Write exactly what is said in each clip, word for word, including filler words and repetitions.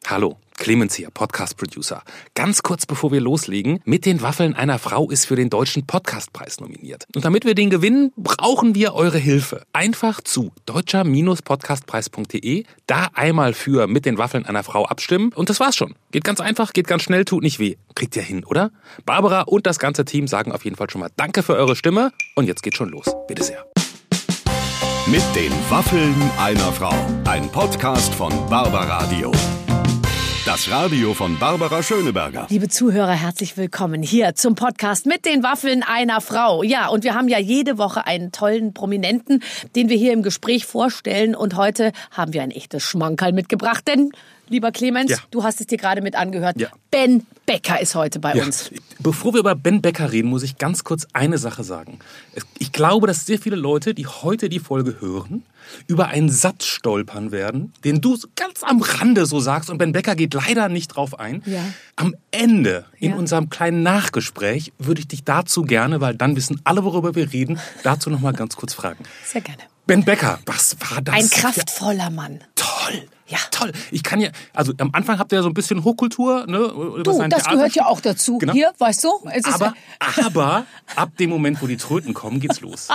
Hallo, Clemens hier, Podcast-Producer. Ganz kurz bevor wir loslegen, Mit den Waffeln einer Frau ist für den Deutschen Podcastpreis nominiert. Und damit wir den gewinnen, brauchen wir eure Hilfe. Einfach zu deutscher Podcastpreis punkt de, da einmal für Mit den Waffeln einer Frau abstimmen und das war's schon. Geht ganz einfach, geht ganz schnell, tut nicht weh. Kriegt ihr hin, oder? Barbara und das ganze Team sagen auf jeden Fall schon mal Danke für eure Stimme und jetzt geht's schon los. Bitte sehr. Mit den Waffeln einer Frau. Ein Podcast von Barbaradio. Das Radio von Barbara Schöneberger. Liebe Zuhörer, herzlich willkommen hier zum Podcast Mit den Waffeln einer Frau. Ja, und wir haben ja jede Woche einen tollen Prominenten, den wir hier im Gespräch vorstellen. Und heute haben wir ein echtes Schmankerl mitgebracht, denn, lieber Clemens, ja. du hast es dir gerade mit angehört, ja. Ben Becker ist heute bei ja. uns. Bevor wir über Ben Becker reden, muss ich ganz kurz eine Sache sagen. Ich glaube, dass sehr viele Leute, die heute die Folge hören, über einen Satz stolpern werden, den du ganz am Rande so sagst und Ben Becker geht leider nicht drauf ein. Ja. Am Ende in ja. unserem kleinen Nachgespräch würde ich dich dazu gerne, weil dann wissen alle, worüber wir reden, dazu noch mal ganz kurz fragen. Sehr gerne. Ben Becker, was war das? Ein kraftvoller Mann. Toll. Ja, toll. Ich kann ja, also am Anfang habt ihr ja so ein bisschen Hochkultur, ne? Du, das Theater gehört ja auch dazu. Genau. Hier, weißt du? Es ist aber, aber ab dem Moment, wo die Tröten kommen, geht's los.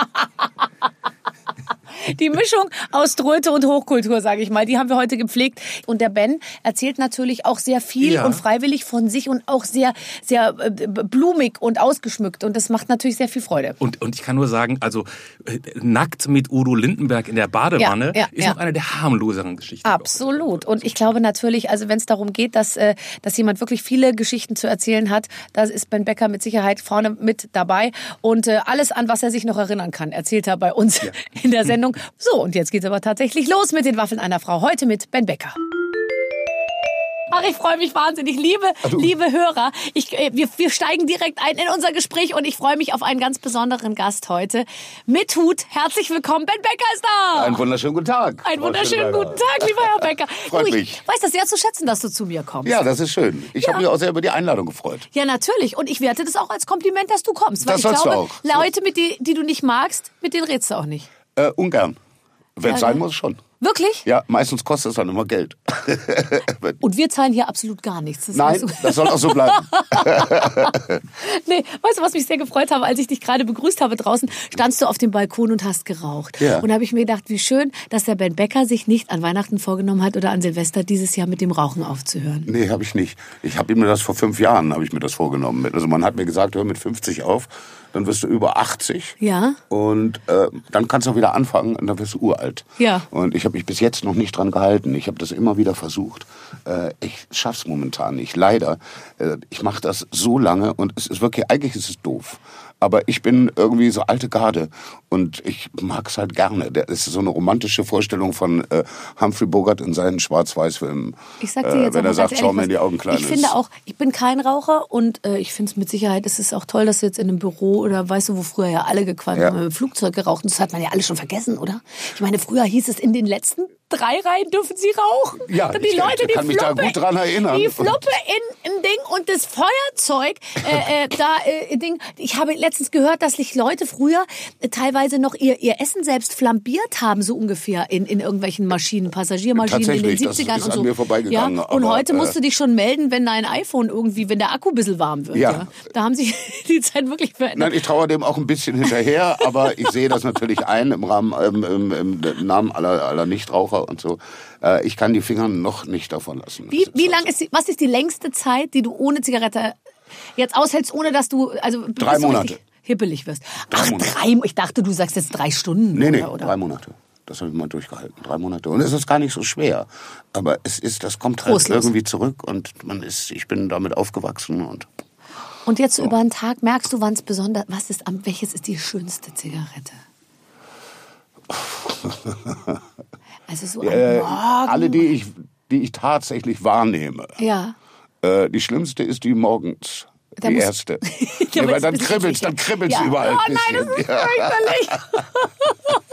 Die Mischung aus Tröte und Hochkultur, sage ich mal, die haben wir heute gepflegt. Und der Ben erzählt natürlich auch sehr viel ja. und freiwillig von sich und auch sehr, sehr blumig und ausgeschmückt. Und das macht natürlich sehr viel Freude. Und, und ich kann nur sagen, also äh, nackt mit Udo Lindenberg in der Badewanne ja, ja, ist ja. noch eine der harmloseren Geschichten. Absolut. Und ich glaube natürlich, also wenn es darum geht, dass, äh, dass jemand wirklich viele Geschichten zu erzählen hat, da ist Ben Becker mit Sicherheit vorne mit dabei. Und äh, alles, an was er sich noch erinnern kann, erzählt er bei uns ja. in der Sendung. So, und jetzt geht's aber tatsächlich los mit den Waffeln einer Frau. Heute mit Ben Becker. Ach, ich freue mich wahnsinnig. Liebe, also, liebe Hörer, ich, wir, wir steigen direkt ein in unser Gespräch und ich freue mich auf einen ganz besonderen Gast heute. Mit Hut, herzlich willkommen, Ben Becker ist da. Einen wunderschönen guten Tag. Einen wunderschönen guten Tag, lieber Herr Becker. Freut du, ich mich. weiß das sehr zu schätzen, dass du zu mir kommst. Ja, das ist schön. Ich ja. habe mich auch sehr über die Einladung gefreut. Ja, natürlich. Und ich werte das auch als Kompliment, dass du kommst. Weil das ich sollst glaube, du auch. Leute, mit die, die du nicht magst, mit denen redest du auch nicht. Äh, ungern. Wenn es ja, sein muss, schon. Wirklich? Ja, meistens kostet es dann immer Geld. Und wir zahlen hier absolut gar nichts. Das Nein, das soll auch so bleiben. Nee, weißt du, was mich sehr gefreut habe, als ich dich gerade begrüßt habe draußen, standst du auf dem Balkon und hast geraucht. Ja. Und da habe ich mir gedacht, wie schön, dass der Ben Becker sich nicht an Weihnachten vorgenommen hat oder an Silvester dieses Jahr mit dem Rauchen aufzuhören. Nee, habe ich nicht. Ich habe mir das vor fünf Jahren, habe ich mir das vorgenommen. Also man hat mir gesagt, hör mit fünfzig auf, dann wirst du über achtzig. Ja. Und äh, dann kannst du auch wieder anfangen und dann wirst du uralt. Ja. Und ich habe mich bis jetzt noch nicht dran gehalten. Ich habe das immer wieder versucht. Äh, ich schaff's momentan nicht. Leider. Äh, ich mache das so lange und es ist wirklich, eigentlich ist es doof. Aber ich bin irgendwie so alte Garde und ich mag es halt gerne. Das ist so eine romantische Vorstellung von äh, Humphrey Bogart in seinen Schwarz-Weiß-Filmen. Ich sag dir jetzt äh, wenn er sagt, ehrlich, schau mir in die Augen, Kleines. Ich finde auch, ich bin kein Raucher und äh, ich finde es mit Sicherheit, es ist auch toll, dass du jetzt in einem Büro oder weißt du, wo früher ja alle gequalmt haben, ja. im Flugzeug geraucht. Und das hat man ja alle schon vergessen, oder? Ich meine, früher hieß es, in den letzten drei Reihen dürfen sie rauchen. Ja, die ich Leute, kann die mich Fluppe, da gut dran erinnern. Die Fluppe in, in Ding und das Feuerzeug, äh, äh, da äh, Ding. Ich habe letztens gehört, dass sich Leute früher äh, teilweise noch ihr, ihr Essen selbst flambiert haben, so ungefähr in, in irgendwelchen Maschinen, Passagiermaschinen in den siebzigern das ist und so. An mir vorbeigegangen, ja, und aber, heute musst äh, du dich schon melden, wenn dein iPhone irgendwie, wenn der Akku ein bisschen warm wird. Ja. Ja. Da haben sich die Zeit wirklich verändert. Nein, ich traue dem auch ein bisschen hinterher, aber ich sehe das natürlich ein im Rahmen, ähm, im, im Namen aller, aller Nichtraucher und so. Äh, ich kann die Finger noch nicht davon lassen. Wie, wie lang ist die, was ist die längste Zeit, die du ohne Zigarette jetzt aushältst, ohne dass du, also drei Monate. hippelig wirst? Drei Ach, Monate. drei, ich dachte, du sagst jetzt drei Stunden. Nee, nee, oder, oder? drei Monate. Das habe ich mal durchgehalten. Drei Monate. Und es ist gar nicht so schwer. Aber es ist, das kommt halt Trostlos. irgendwie zurück und man ist, ich bin damit aufgewachsen und. Und jetzt so über den Tag merkst du, wann es besonders, was ist, welches ist die schönste Zigarette? Also so äh, am Morgen. Alle, die ich, die ich tatsächlich wahrnehme. Ja. Äh, die schlimmste ist die morgens. Da die muss- erste. Ja, Ja, weil aber dann das ist kribbelt's, natürlich- dann kribbelt's Ja. überall. Oh ein nein, das bisschen. ist fürchterlich.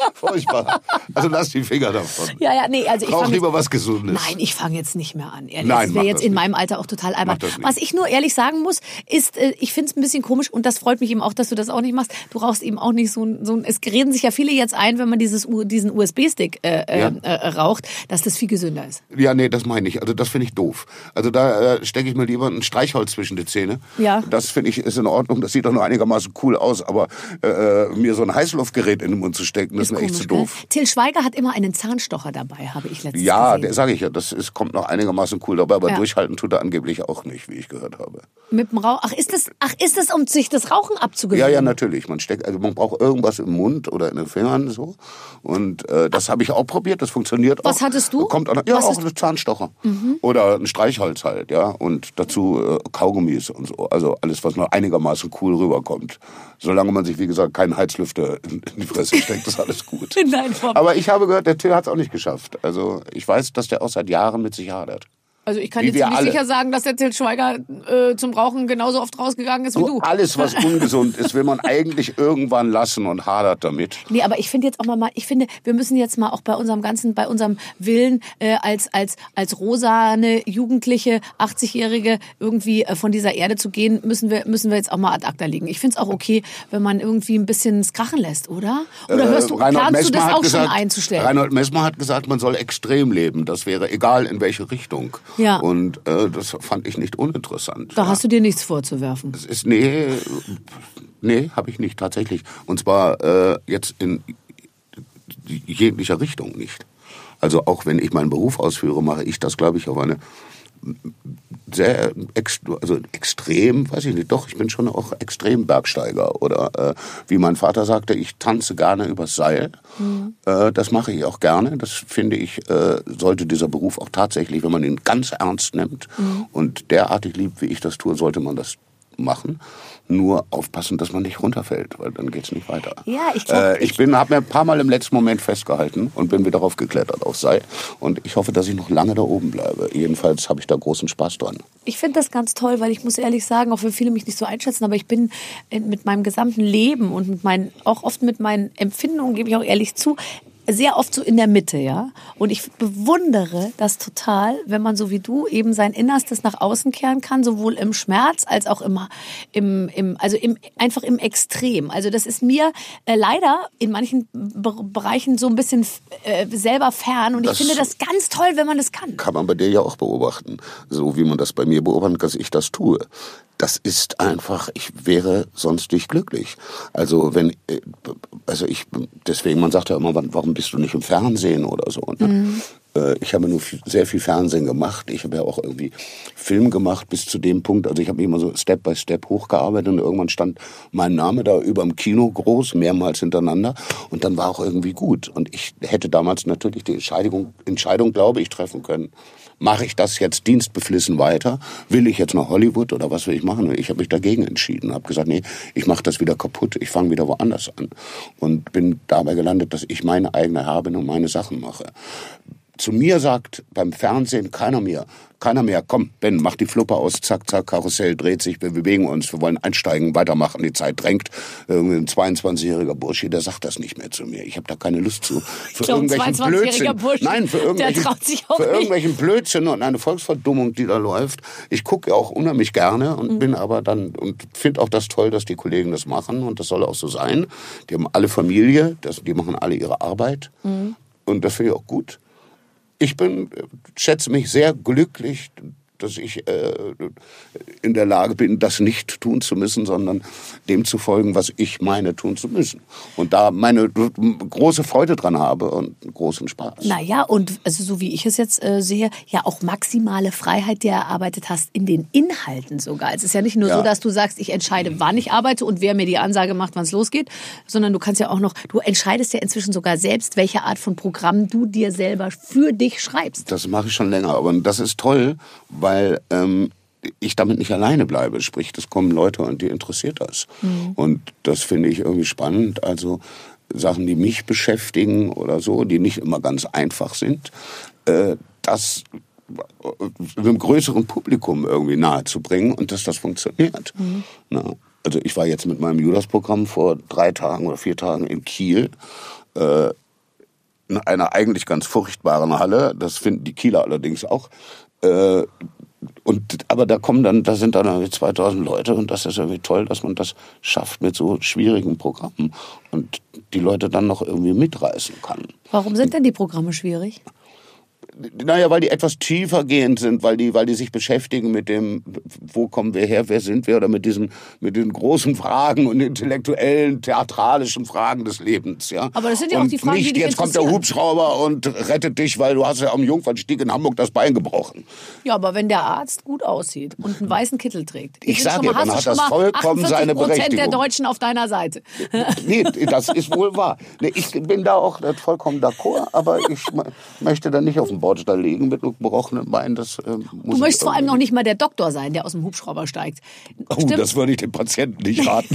Furchtbar. Also lass die Finger davon. Ja, ja, nee, also ich Brauch fang lieber jetzt, was Gesundes. Nein, ich fange jetzt nicht mehr an. Ehrlich. Nein, das mach wäre jetzt das in nicht. meinem Alter auch total albern. Mach das nicht. Was ich nur ehrlich sagen muss, ist, äh, ich finde es ein bisschen komisch und das freut mich eben auch, dass du das auch nicht machst. Du rauchst eben auch nicht so ein, so ein es reden sich ja viele jetzt ein, wenn man dieses, diesen U S B-Stick äh, Ja. äh, raucht, dass das viel gesünder ist. Ja, nee, das meine ich. Also das finde ich doof. Also da äh, stecke ich mir lieber ein Streichholz zwischen die Zähne. Ja. Das finde ich ist in Ordnung. Das sieht doch nur einigermaßen cool aus. Aber äh, mir so ein Heißluftgerät in den Mund zu stecken, das ist, mir echt zu doof. Gell? Till Schweiger hat immer einen Zahnstocher dabei, habe ich letztens Ja, gesehen. der sage ich ja. Das ist, kommt noch einigermaßen cool dabei. Aber Ja. durchhalten tut er angeblich auch nicht, wie ich gehört habe. Mit dem Rauch. Ach, ist das, ach, ist das, um sich das Rauchen abzugewöhnen? Ja, ja, natürlich. Man steckt, also man braucht irgendwas im Mund oder in den Fingern so. Und äh, das habe ich auch probiert. Das funktioniert auch. Was hattest du? Kommt auch, noch- ja, Was auch hast ein Zahnstocher oder ein Streichholz halt, ja. Und dazu äh, Kaugummis und so. Also alles, was noch einigermaßen cool rüberkommt. Solange man sich, wie gesagt, keinen Heizlüfter in, in die Fresse steckt, ist alles gut. Nein, Frau- Aber ich habe gehört, der Till hat es auch nicht geschafft. Also ich weiß, dass der auch seit Jahren mit sich hadert. Also ich kann Wie jetzt wir nicht alle. sicher sagen, dass der Till Schweiger äh, zum Rauchen genauso oft rausgegangen ist wie du. Alles, was ungesund ist, will man eigentlich irgendwann lassen und hadert damit. Nee, aber ich finde jetzt auch mal, ich finde, wir müssen jetzt mal auch bei unserem ganzen, bei unserem Willen äh, als als als rosane Jugendliche, achtzigjährige irgendwie äh, von dieser Erde zu gehen, müssen wir müssen wir jetzt auch mal ad acta legen. Ich finde es auch okay, wenn man irgendwie ein bisschen es krachen lässt, oder? Oder hörst du, Äh, Reinhold planst du Messmer das hat auch gesagt, schon einzustellen? Reinhold Messmer hat gesagt, man soll extrem leben. Das wäre egal in welche Richtung. Ja. Und äh, das fand ich nicht uninteressant. Da ja. hast du dir nichts vorzuwerfen. Es ist, nee, nee, habe ich nicht tatsächlich. Und zwar äh, jetzt in jeglicher Richtung nicht. Also auch wenn ich meinen Beruf ausführe, mache ich das, glaube ich, auf eine sehr ex, also extrem, weiß ich nicht, doch, ich bin schon auch extrem Bergsteiger. Oder äh, wie mein Vater sagte, ich tanze gerne übers Seil. Mhm. Äh, das mache ich auch gerne. Das finde ich, äh, sollte dieser Beruf auch tatsächlich, wenn man ihn ganz ernst nimmt mhm. und derartig liebt, wie ich das tue, sollte man das machen. Nur aufpassen, dass man nicht runterfällt, weil dann geht's nicht weiter. Ja, ich glaube, äh, ich bin, habe mir ein paar Mal im letzten Moment festgehalten und bin wieder raufgeklettert aufs Seil. Und ich hoffe, dass ich noch lange da oben bleibe. Jedenfalls habe ich da großen Spaß dran. Ich finde das ganz toll, weil ich muss ehrlich sagen, auch wenn viele mich nicht so einschätzen, aber ich bin mit meinem gesamten Leben und mit meinen, auch oft mit meinen Empfindungen, gebe ich auch ehrlich zu, sehr oft so in der Mitte, ja. Und ich bewundere das total, wenn man so wie du eben sein Innerstes nach außen kehren kann, sowohl im Schmerz als auch im, im, im also im, einfach im Extrem. Also das ist mir äh, leider in manchen Be- Bereichen so ein bisschen äh, selber fern. Und Das ich finde das ganz toll, wenn man das kann. Kann man bei dir ja auch beobachten. So wie man das bei mir beobachtet, dass ich das tue. Das ist einfach, ich wäre sonst nicht glücklich. Also wenn, also ich, deswegen, man sagt ja immer, warum bist du nicht im Fernsehen oder so. Ne? Mhm. Ich habe nur viel, sehr viel Fernsehen gemacht. Ich habe ja auch irgendwie Film gemacht bis zu dem Punkt. Also ich habe mich immer so Step by Step hochgearbeitet und irgendwann stand mein Name da über dem Kino groß, mehrmals hintereinander. Und dann war auch irgendwie gut. Und ich hätte damals natürlich die Entscheidung, Entscheidung glaube ich, treffen können. Mache ich das jetzt dienstbeflissen weiter? Will ich jetzt nach Hollywood oder was will ich machen? Ich habe mich dagegen entschieden. Habe gesagt, nee, ich mache das wieder kaputt. Ich fange wieder woanders an. Und bin dabei gelandet, dass ich meine eigene Herr bin und meine Sachen mache. Zu mir sagt beim Fernsehen keiner mehr, keiner mehr, komm, Ben, mach die Fluppe aus, zack, zack, Karussell dreht sich, wir bewegen uns, wir wollen einsteigen, weitermachen, die Zeit drängt. Ein zweiundzwanzigjähriger Bursche, der sagt das nicht mehr zu mir. Ich habe da keine Lust zu. Für So ein irgendwelchen zweiundzwanzigjähriger Blödsinn. Bursche, Nein, für irgendwelchen, der traut sich auch für nicht. irgendwelchen Blödsinn und eine Volksverdummung, die da läuft. Ich gucke ja auch unheimlich gerne und mhm. bin aber dann und finde auch das toll, dass die Kollegen das machen und das soll auch so sein. Die haben alle Familie, das, die machen alle ihre Arbeit mhm. und das finde ich auch gut. Ich bin, schätze mich sehr glücklich, dass ich äh, in der Lage bin, das nicht tun zu müssen, sondern dem zu folgen, was ich meine, tun zu müssen. Und da meine große Freude dran habe und großen Spaß. Naja, und also so wie ich es jetzt äh, sehe, ja auch maximale Freiheit, die du erarbeitet hast, in den Inhalten sogar. Es ist ja nicht nur ja. so, dass du sagst, ich entscheide, wann ich arbeite und wer mir die Ansage macht, wann es losgeht, sondern du kannst ja auch noch, du entscheidest ja inzwischen sogar selbst, welche Art von Programm du dir selber für dich schreibst. Das mache ich schon länger, aber das ist toll, weil weil ähm, ich damit nicht alleine bleibe. Sprich, es kommen Leute und die interessiert das. Mhm. Und das finde ich irgendwie spannend. Also Sachen, die mich beschäftigen oder so, die nicht immer ganz einfach sind, äh, das einem größeren Publikum irgendwie nahezubringen und dass das funktioniert. Mhm. Na, also ich war jetzt mit meinem Judas-Programm vor drei Tagen oder vier Tagen in Kiel. äh, in einer eigentlich ganz furchtbaren Halle. Das finden die Kieler allerdings auch. Äh, und aber da kommen dann, da sind dann irgendwie zweitausend Leute und das ist irgendwie toll, dass man das schafft mit so schwierigen Programmen und die Leute dann noch irgendwie mitreißen kann. Warum sind denn die Programme schwierig? Naja, weil die etwas tiefergehend sind, weil die, weil die sich beschäftigen mit dem, wo kommen wir her, wer sind wir, oder mit diesen, mit den großen Fragen und intellektuellen, theatralischen Fragen des Lebens, ja. Aber das sind ja auch und die Fragen, nicht, die dich jetzt kommt der Hubschrauber und rettet dich, weil du hast ja am Jungfernstieg in Hamburg das Bein gebrochen. Ja, aber wenn der Arzt gut aussieht und einen weißen Kittel trägt, ich sage ja, dann hat das vollkommen seine Berechtigung. achtzig Prozent der Deutschen auf deiner Seite. Nee, das ist wohl wahr. Nee, ich bin da auch vollkommen d'accord, aber ich möchte da nicht auf den Bordstein liegen mit gebrochenen Beinen. Das, äh, muss du möchtest vor allem noch nicht mal der Doktor sein, der aus dem Hubschrauber steigt. Oh, Stimmt? Das würde ich dem Patienten nicht raten.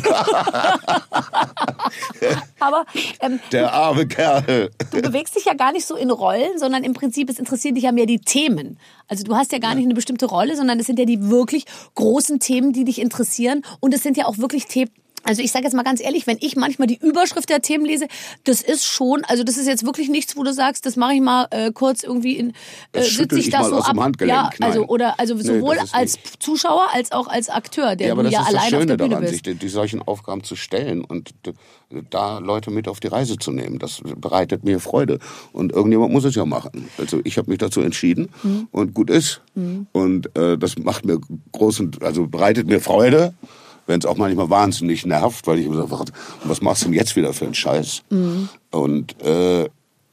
Aber ähm, der arme Kerl. Du bewegst dich ja gar nicht so in Rollen, sondern im Prinzip, es interessieren dich ja mehr die Themen. Also du hast ja gar nicht eine bestimmte Rolle, sondern es sind ja die wirklich großen Themen, die dich interessieren. Und es sind ja auch wirklich Themen. Also ich sage jetzt mal ganz ehrlich, wenn ich manchmal die Überschrift der Themen lese, das ist schon, also das ist jetzt wirklich nichts, wo du sagst, das mache ich mal äh, kurz irgendwie in, äh, sitze ich das so ab. Ja, also oder also sowohl nee, als Zuschauer als auch als Akteur, der ja, aber du das ja ist allein das Schöne auf der Bühne daran, bist. Sich die, die solchen Aufgaben zu stellen und da Leute mit auf die Reise zu nehmen, das bereitet mir Freude. Und irgendjemand muss es ja machen. Also ich habe mich dazu entschieden mhm. und gut ist. Mhm. Und äh, das macht mir großen, also bereitet mir Freude. Wenn es auch manchmal wahnsinnig nervt, weil ich immer sage, was machst du denn jetzt wieder für einen Scheiß? Mhm. Und äh,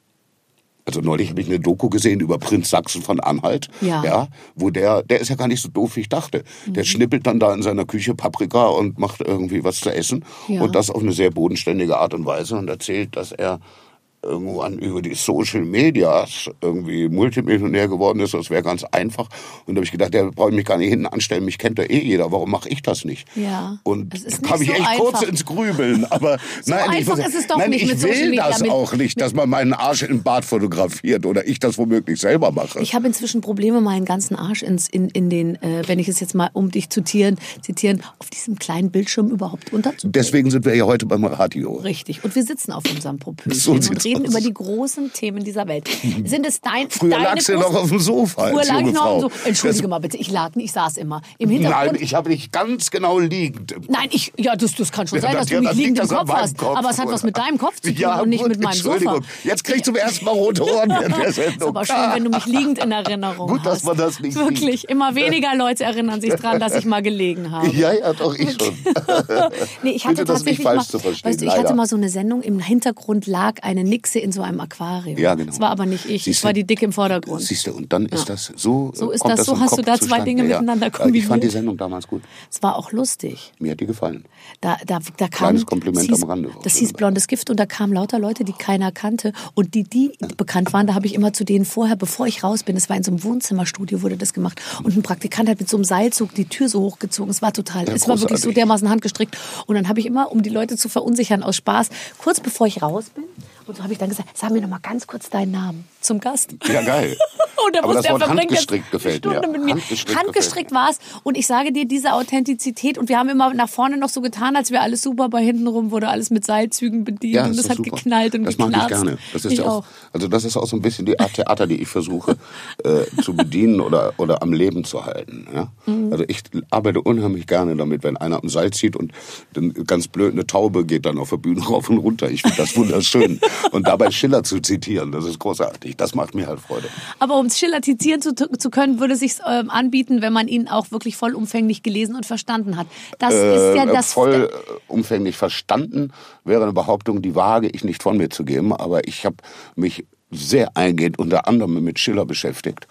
also neulich habe ich eine Doku gesehen über Prinz Sachsen von Anhalt, ja. Ja, wo der, der ist ja gar nicht so doof, wie ich dachte. Mhm. Der schnippelt dann da in seiner Küche Paprika und macht irgendwie was zu essen ja. und das auf eine sehr bodenständige Art und Weise und erzählt, dass er irgendwann über die Social Medias irgendwie Multimillionär geworden ist, das wäre ganz einfach. Und da habe ich gedacht, der brauche ich mich gar nicht hinten anstellen, mich kennt ja eh jeder, warum mache ich das nicht? Ja, und da kam ich so echt einfach. kurz ins Grübeln. Aber so nein, einfach ich, ist es doch nein, nicht ich mit will Social Media, das mit, auch nicht, dass man meinen Arsch im Bad fotografiert oder ich das womöglich selber mache. Ich habe inzwischen Probleme, meinen ganzen Arsch ins, in, in den, äh, wenn ich es jetzt mal, um dich zu zitieren, zitieren, auf diesem kleinen Bildschirm überhaupt unterzubringen. Deswegen sind wir ja heute beim Radio. Richtig. Und wir sitzen auf unserem Popöchen so und reden aus. über die großen Themen dieser Welt. Sind es dein, Früher deine lagst du noch auf dem Sofa Früher als lag junge ich noch Frau. auf dem Sofa. Entschuldige das mal bitte, ich lag nicht, ich saß immer. Im Hintergrund. Nein, ich habe dich ganz genau liegend. Nein, ich, ja, das, das kann schon Ja, sein, das- dass du ja, mich das liegend liegt im das an Kopf hast. meinem Kopf, Aber es hat was oder? mit deinem Kopf zu tun Ja, und nicht gut, mit meinem Entschuldigung. Sofa. Jetzt kriegst du zum ersten Mal rote Ohren während der Sendung. Ist aber schön, wenn du mich liegend in Erinnerung Gut, hast. dass man das nicht Wirklich, sieht. immer weniger Leute erinnern sich dran, dass ich mal gelegen habe. Ja, ja, doch, ich schon. Nee, ich hatte Bitte das nicht tatsächlich falsch mal, zu verstehen, weißt du, ich leider. hatte mal so eine Sendung, im Hintergrund lag eine Nixe in so einem Aquarium. Ja, genau. Das war aber nicht ich, Siehst das war du? die Dicke im Vordergrund. Siehst du, und dann ist Ja. das so. So ist kommt das, das so im hast Kopf du da zwei zustande. Dinge Ja. miteinander Ja, ich kombiniert. fand die Sendung damals gut. Es war auch lustig. Mir hat die gefallen. Da, da, da kam, Kleines Kompliment das hieß, am Rande. Das hieß Blondes Gift und da kamen lauter Leute, die keiner kannte. Und die, die bekannt waren, da habe ich immer zu denen vorher, bevor ich raus bin, es war in so einem Wohnzimmerstudio, wurde das gemacht. Und ein Praktikant hat mit so einem Seilzug die Tür so hochgezogen. Es war total, Ja, es war wirklich so großartig. dermaßen handgestrickt. Und dann habe ich immer, um die Leute zu verunsichern aus Spaß, kurz bevor ich raus bin, und so habe ich dann gesagt, sag mir noch mal ganz kurz deinen Namen zum Gast. Ja, geil. Und der Aber wusste, das er Wort verbringt jetzt handgestrickt gefällt eine Stunde mir. mit mir. Handgestrickt Handgestrickt war es. Und ich sage dir, diese Authentizität. Und wir haben immer nach vorne noch so getan, als wäre alles super. Bei hinten rum wurde alles mit Seilzügen bedient. Ja, und ist es doch hat super. geknallt und das geknarzt. mag ich gerne. Das ist ich ja auch, also das ist auch so ein bisschen die Art Theater, die ich versuche äh, zu bedienen oder oder am Leben zu halten. Ja? Mhm. Also ich arbeite unheimlich gerne damit, wenn einer am Seil zieht und dann ganz blöd eine Taube geht dann auf der Bühne rauf und runter. Ich finde das wunderschön. Und dabei Schiller zu zitieren, das ist großartig. Das macht mir halt Freude. Aber um Schiller zitieren zu, zu können, würde es sich ähm, anbieten, wenn man ihn auch wirklich vollumfänglich gelesen und verstanden hat. Das Äh, ist ja das. vollumfänglich verstanden wäre eine Behauptung, die wage ich nicht von mir zu geben. Aber ich habe mich sehr eingehend unter anderem mit Schiller beschäftigt,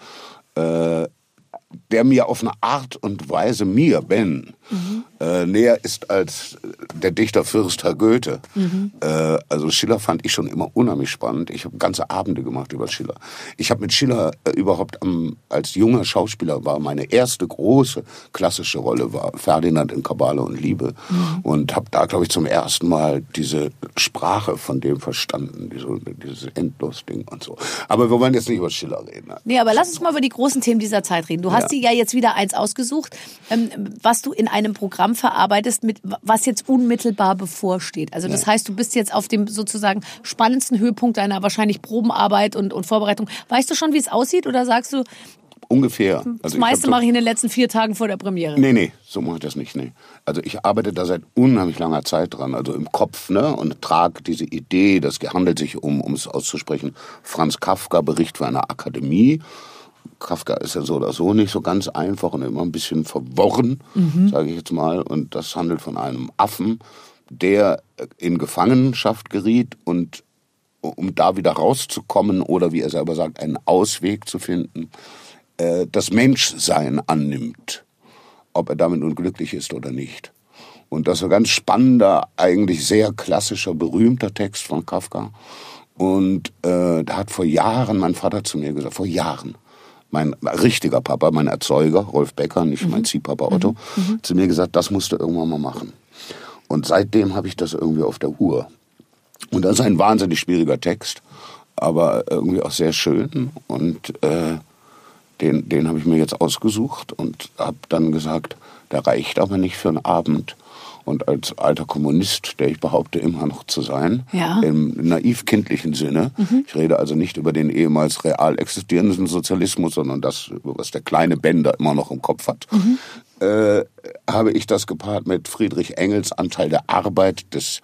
äh, der mir auf eine Art und Weise, mir, Ben, mhm. äh, näher ist als der Dichter Fürst Herr Goethe. Mhm. Äh, also Schiller fand ich schon immer unheimlich spannend. Ich habe ganze Abende gemacht über Schiller. Ich habe mit Schiller äh, überhaupt am, als junger Schauspieler war meine erste große klassische Rolle war Ferdinand in Kabale und Liebe. Mhm. Und habe da, glaube ich, zum ersten Mal diese Sprache von dem verstanden, diese, dieses Endlos-Ding und so. Aber wir wollen jetzt nicht über Schiller reden. Ne? Nee, aber lass uns mal über die großen Themen dieser Zeit reden. Du hast Ja. dir ja jetzt wieder eins ausgesucht, ähm, was du in einem Programm verarbeitest, mit was jetzt unmittelbar unmittelbar bevorsteht. Also das heißt, du bist jetzt auf dem sozusagen spannendsten Höhepunkt deiner wahrscheinlich Probenarbeit und, und Vorbereitung. Weißt du schon, wie es aussieht oder sagst du, ungefähr. Also das meiste mache ich in den letzten vier Tagen vor der Premiere? Nee, nee, so mache ich das nicht. Nee. Also ich arbeite da seit unheimlich langer Zeit dran, also im Kopf, ne, und trage diese Idee, das handelt sich um, um es auszusprechen, Franz Kafka, Bericht für eine Akademie. Kafka ist ja so oder so nicht so ganz einfach und immer ein bisschen verworren, mhm. sage ich jetzt mal. Und das handelt von einem Affen, der in Gefangenschaft geriet und um da wieder rauszukommen oder wie er selber sagt, einen Ausweg zu finden, äh, das Menschsein annimmt, ob er damit nun glücklich ist oder nicht. Und das ist ein ganz spannender, eigentlich sehr klassischer, berühmter Text von Kafka. Und äh, da hat vor Jahren mein Vater zu mir gesagt, vor Jahren, mein richtiger Papa, mein Erzeuger, Rolf Becker, nicht mhm. mein Ziehpapa Otto, mhm. zu mir gesagt, das musst du irgendwann mal machen. Und seitdem habe ich das irgendwie auf der Uhr. Und das ist ein wahnsinnig schwieriger Text, aber irgendwie auch sehr schön. Und äh, den, den habe ich mir jetzt ausgesucht und habe dann gesagt, der reicht aber nicht für einen Abend. Und als alter Kommunist, der ich behaupte immer noch zu sein, ja. im naiv-kindlichen Sinne, mhm. ich rede also nicht über den ehemals real existierenden Sozialismus, sondern das, was der kleine Bender immer noch im Kopf hat, mhm. äh, habe ich das gepaart mit Friedrich Engels Anteil der Arbeit des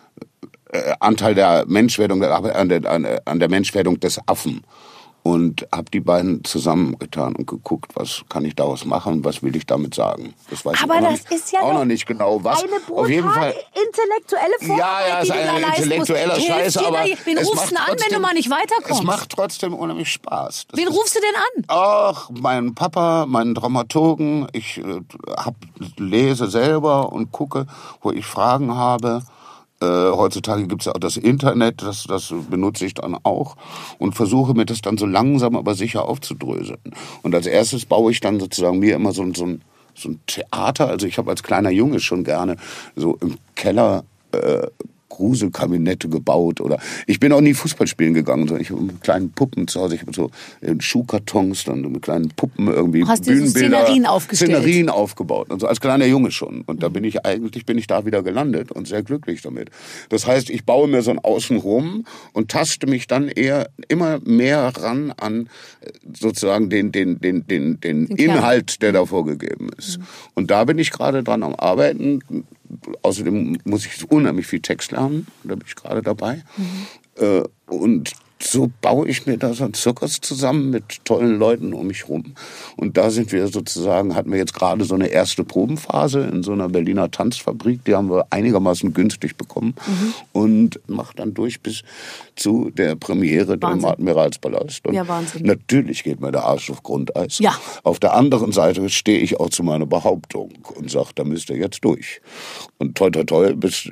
äh, Anteil der Menschwerdung der Arbeit, an der, an, an der Menschwerdung des Affen. Und habe die beiden zusammengetan und geguckt, was kann ich daraus machen, was will ich damit sagen. Das weiß Aber ich auch, das noch, ist ja auch noch nicht genau was. Eine brutale auf jeden Fall intellektuelle Vorarbeit, ja, ja, die ist du da ein leisten intellektueller musst. Scheiß, Hilft dir aber da, wen es rufst du macht an, wenn du mal nicht weiterkommst? Es macht trotzdem unheimlich Spaß. Das wen ist, rufst du denn an? Ach, meinen Papa, meinen Dramaturgen. Ich äh, hab, lese selber und gucke, wo ich Fragen habe. Äh, heutzutage gibt's ja auch das Internet, das, das benutze ich dann auch und versuche mir das dann so langsam aber sicher aufzudröseln. Und als erstes baue ich dann sozusagen mir immer so, so, ein, so ein Theater. Also ich habe als kleiner Junge schon gerne so im Keller äh, Gruselkabinette gebaut oder ich bin auch nie Fußball spielen gegangen, sondern ich habe mit kleinen Puppen zu Hause, ich habe so Schuhkartons, dann mit kleinen Puppen irgendwie hast Bühnenbilder, Szenerien aufgestellt. Szenerien aufgebaut und so als kleiner Junge schon und da bin ich eigentlich bin ich da wieder gelandet und sehr glücklich damit. Das heißt, ich baue mir so ein Außenrum und taste mich dann eher immer mehr ran an sozusagen den den den den den, den Inhalt, der da vorgegeben ist. Mhm. Und da bin ich gerade dran am Arbeiten. Außerdem muss ich unheimlich viel Text lernen, da bin ich gerade dabei. Mhm. Äh, und so baue ich mir da so einen Zirkus zusammen mit tollen Leuten um mich rum. Und da sind wir sozusagen, hatten wir jetzt gerade so eine erste Probenphase in so einer Berliner Tanzfabrik. Die haben wir einigermaßen günstig bekommen. Mhm. Und macht dann durch bis zu der Premiere im Admiralspalast. Und ja, Wahnsinn. Natürlich geht mir der Arsch auf Grundeis. Ja. Auf der anderen Seite stehe ich auch zu meiner Behauptung und sage, da müsst ihr jetzt durch. Und toi, toi, toi, bis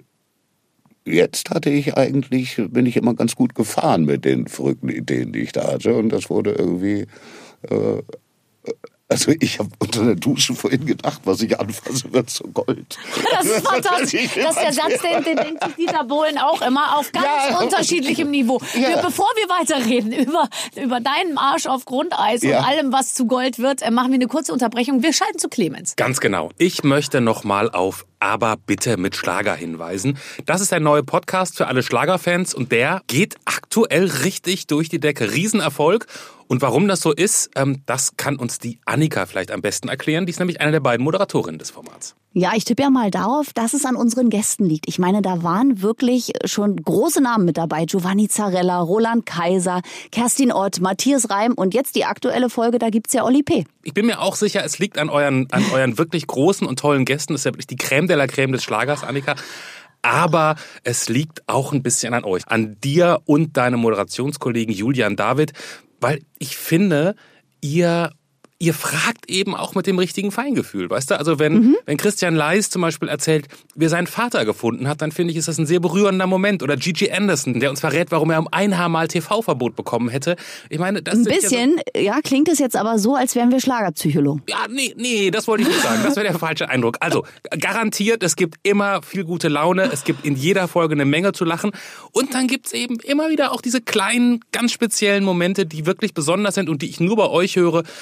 jetzt hatte ich eigentlich, bin ich immer ganz gut gefahren mit den verrückten Ideen, die ich da hatte. Und das wurde irgendwie, äh, also ich habe unter der Dusche vorhin gedacht, was ich anfasse, wird zu Gold. Das ist fantastisch. Das ist der Satz, den, den denkt sich Dieter Bohlen auch immer auf ganz ja. unterschiedlichem Niveau. Ja. Wir, bevor wir weiterreden über, über deinen Marsch auf Grundeis ja. und allem, was zu Gold wird, machen wir eine kurze Unterbrechung. Wir schalten zu Clemens. Ganz genau. Ich möchte noch mal auf Aber bitte mit Schlager hinweisen. Das ist ein neuer Podcast für alle Schlagerfans und der geht aktuell richtig durch die Decke. Riesenerfolg. Und warum das so ist, ähm, das kann uns die Annika vielleicht am besten erklären. Die ist nämlich eine der beiden Moderatorinnen des Formats. Ja, ich tippe ja mal darauf, dass es an unseren Gästen liegt. Ich meine, da waren wirklich schon große Namen mit dabei. Giovanni Zarella, Roland Kaiser, Kerstin Ott, Matthias Reim und jetzt die aktuelle Folge, da gibt's ja Oli P. Ich bin mir auch sicher, es liegt an euren, an euren wirklich großen und tollen Gästen. Das ist ja wirklich die Crème de la Crème des Schlagers, Annika. Aber es liegt auch ein bisschen an euch, an dir und deinem Moderationskollegen Julian David. Weil ich finde, ihr ihr fragt eben auch mit dem richtigen Feingefühl, weißt du? Also wenn, mhm. wenn Christian Leis zum Beispiel erzählt, wie er seinen Vater gefunden hat, dann finde ich, ist das ein sehr berührender Moment. Oder Gigi Anderson, der uns verrät, warum er um ein Haar mal T V-Verbot bekommen hätte. Ich meine, das ein bisschen, ja, so, ja, klingt es jetzt aber so, als wären wir Schlagerpsychologen. Ja, nee, nee, das wollte ich nicht sagen. Das wäre der falsche Eindruck. Also, garantiert, es gibt immer viel gute Laune. Es gibt in jeder Folge eine Menge zu lachen. Und dann gibt's eben immer wieder auch diese kleinen, ganz speziellen Momente, die wirklich besonders sind und die ich nur bei euch höre, in denen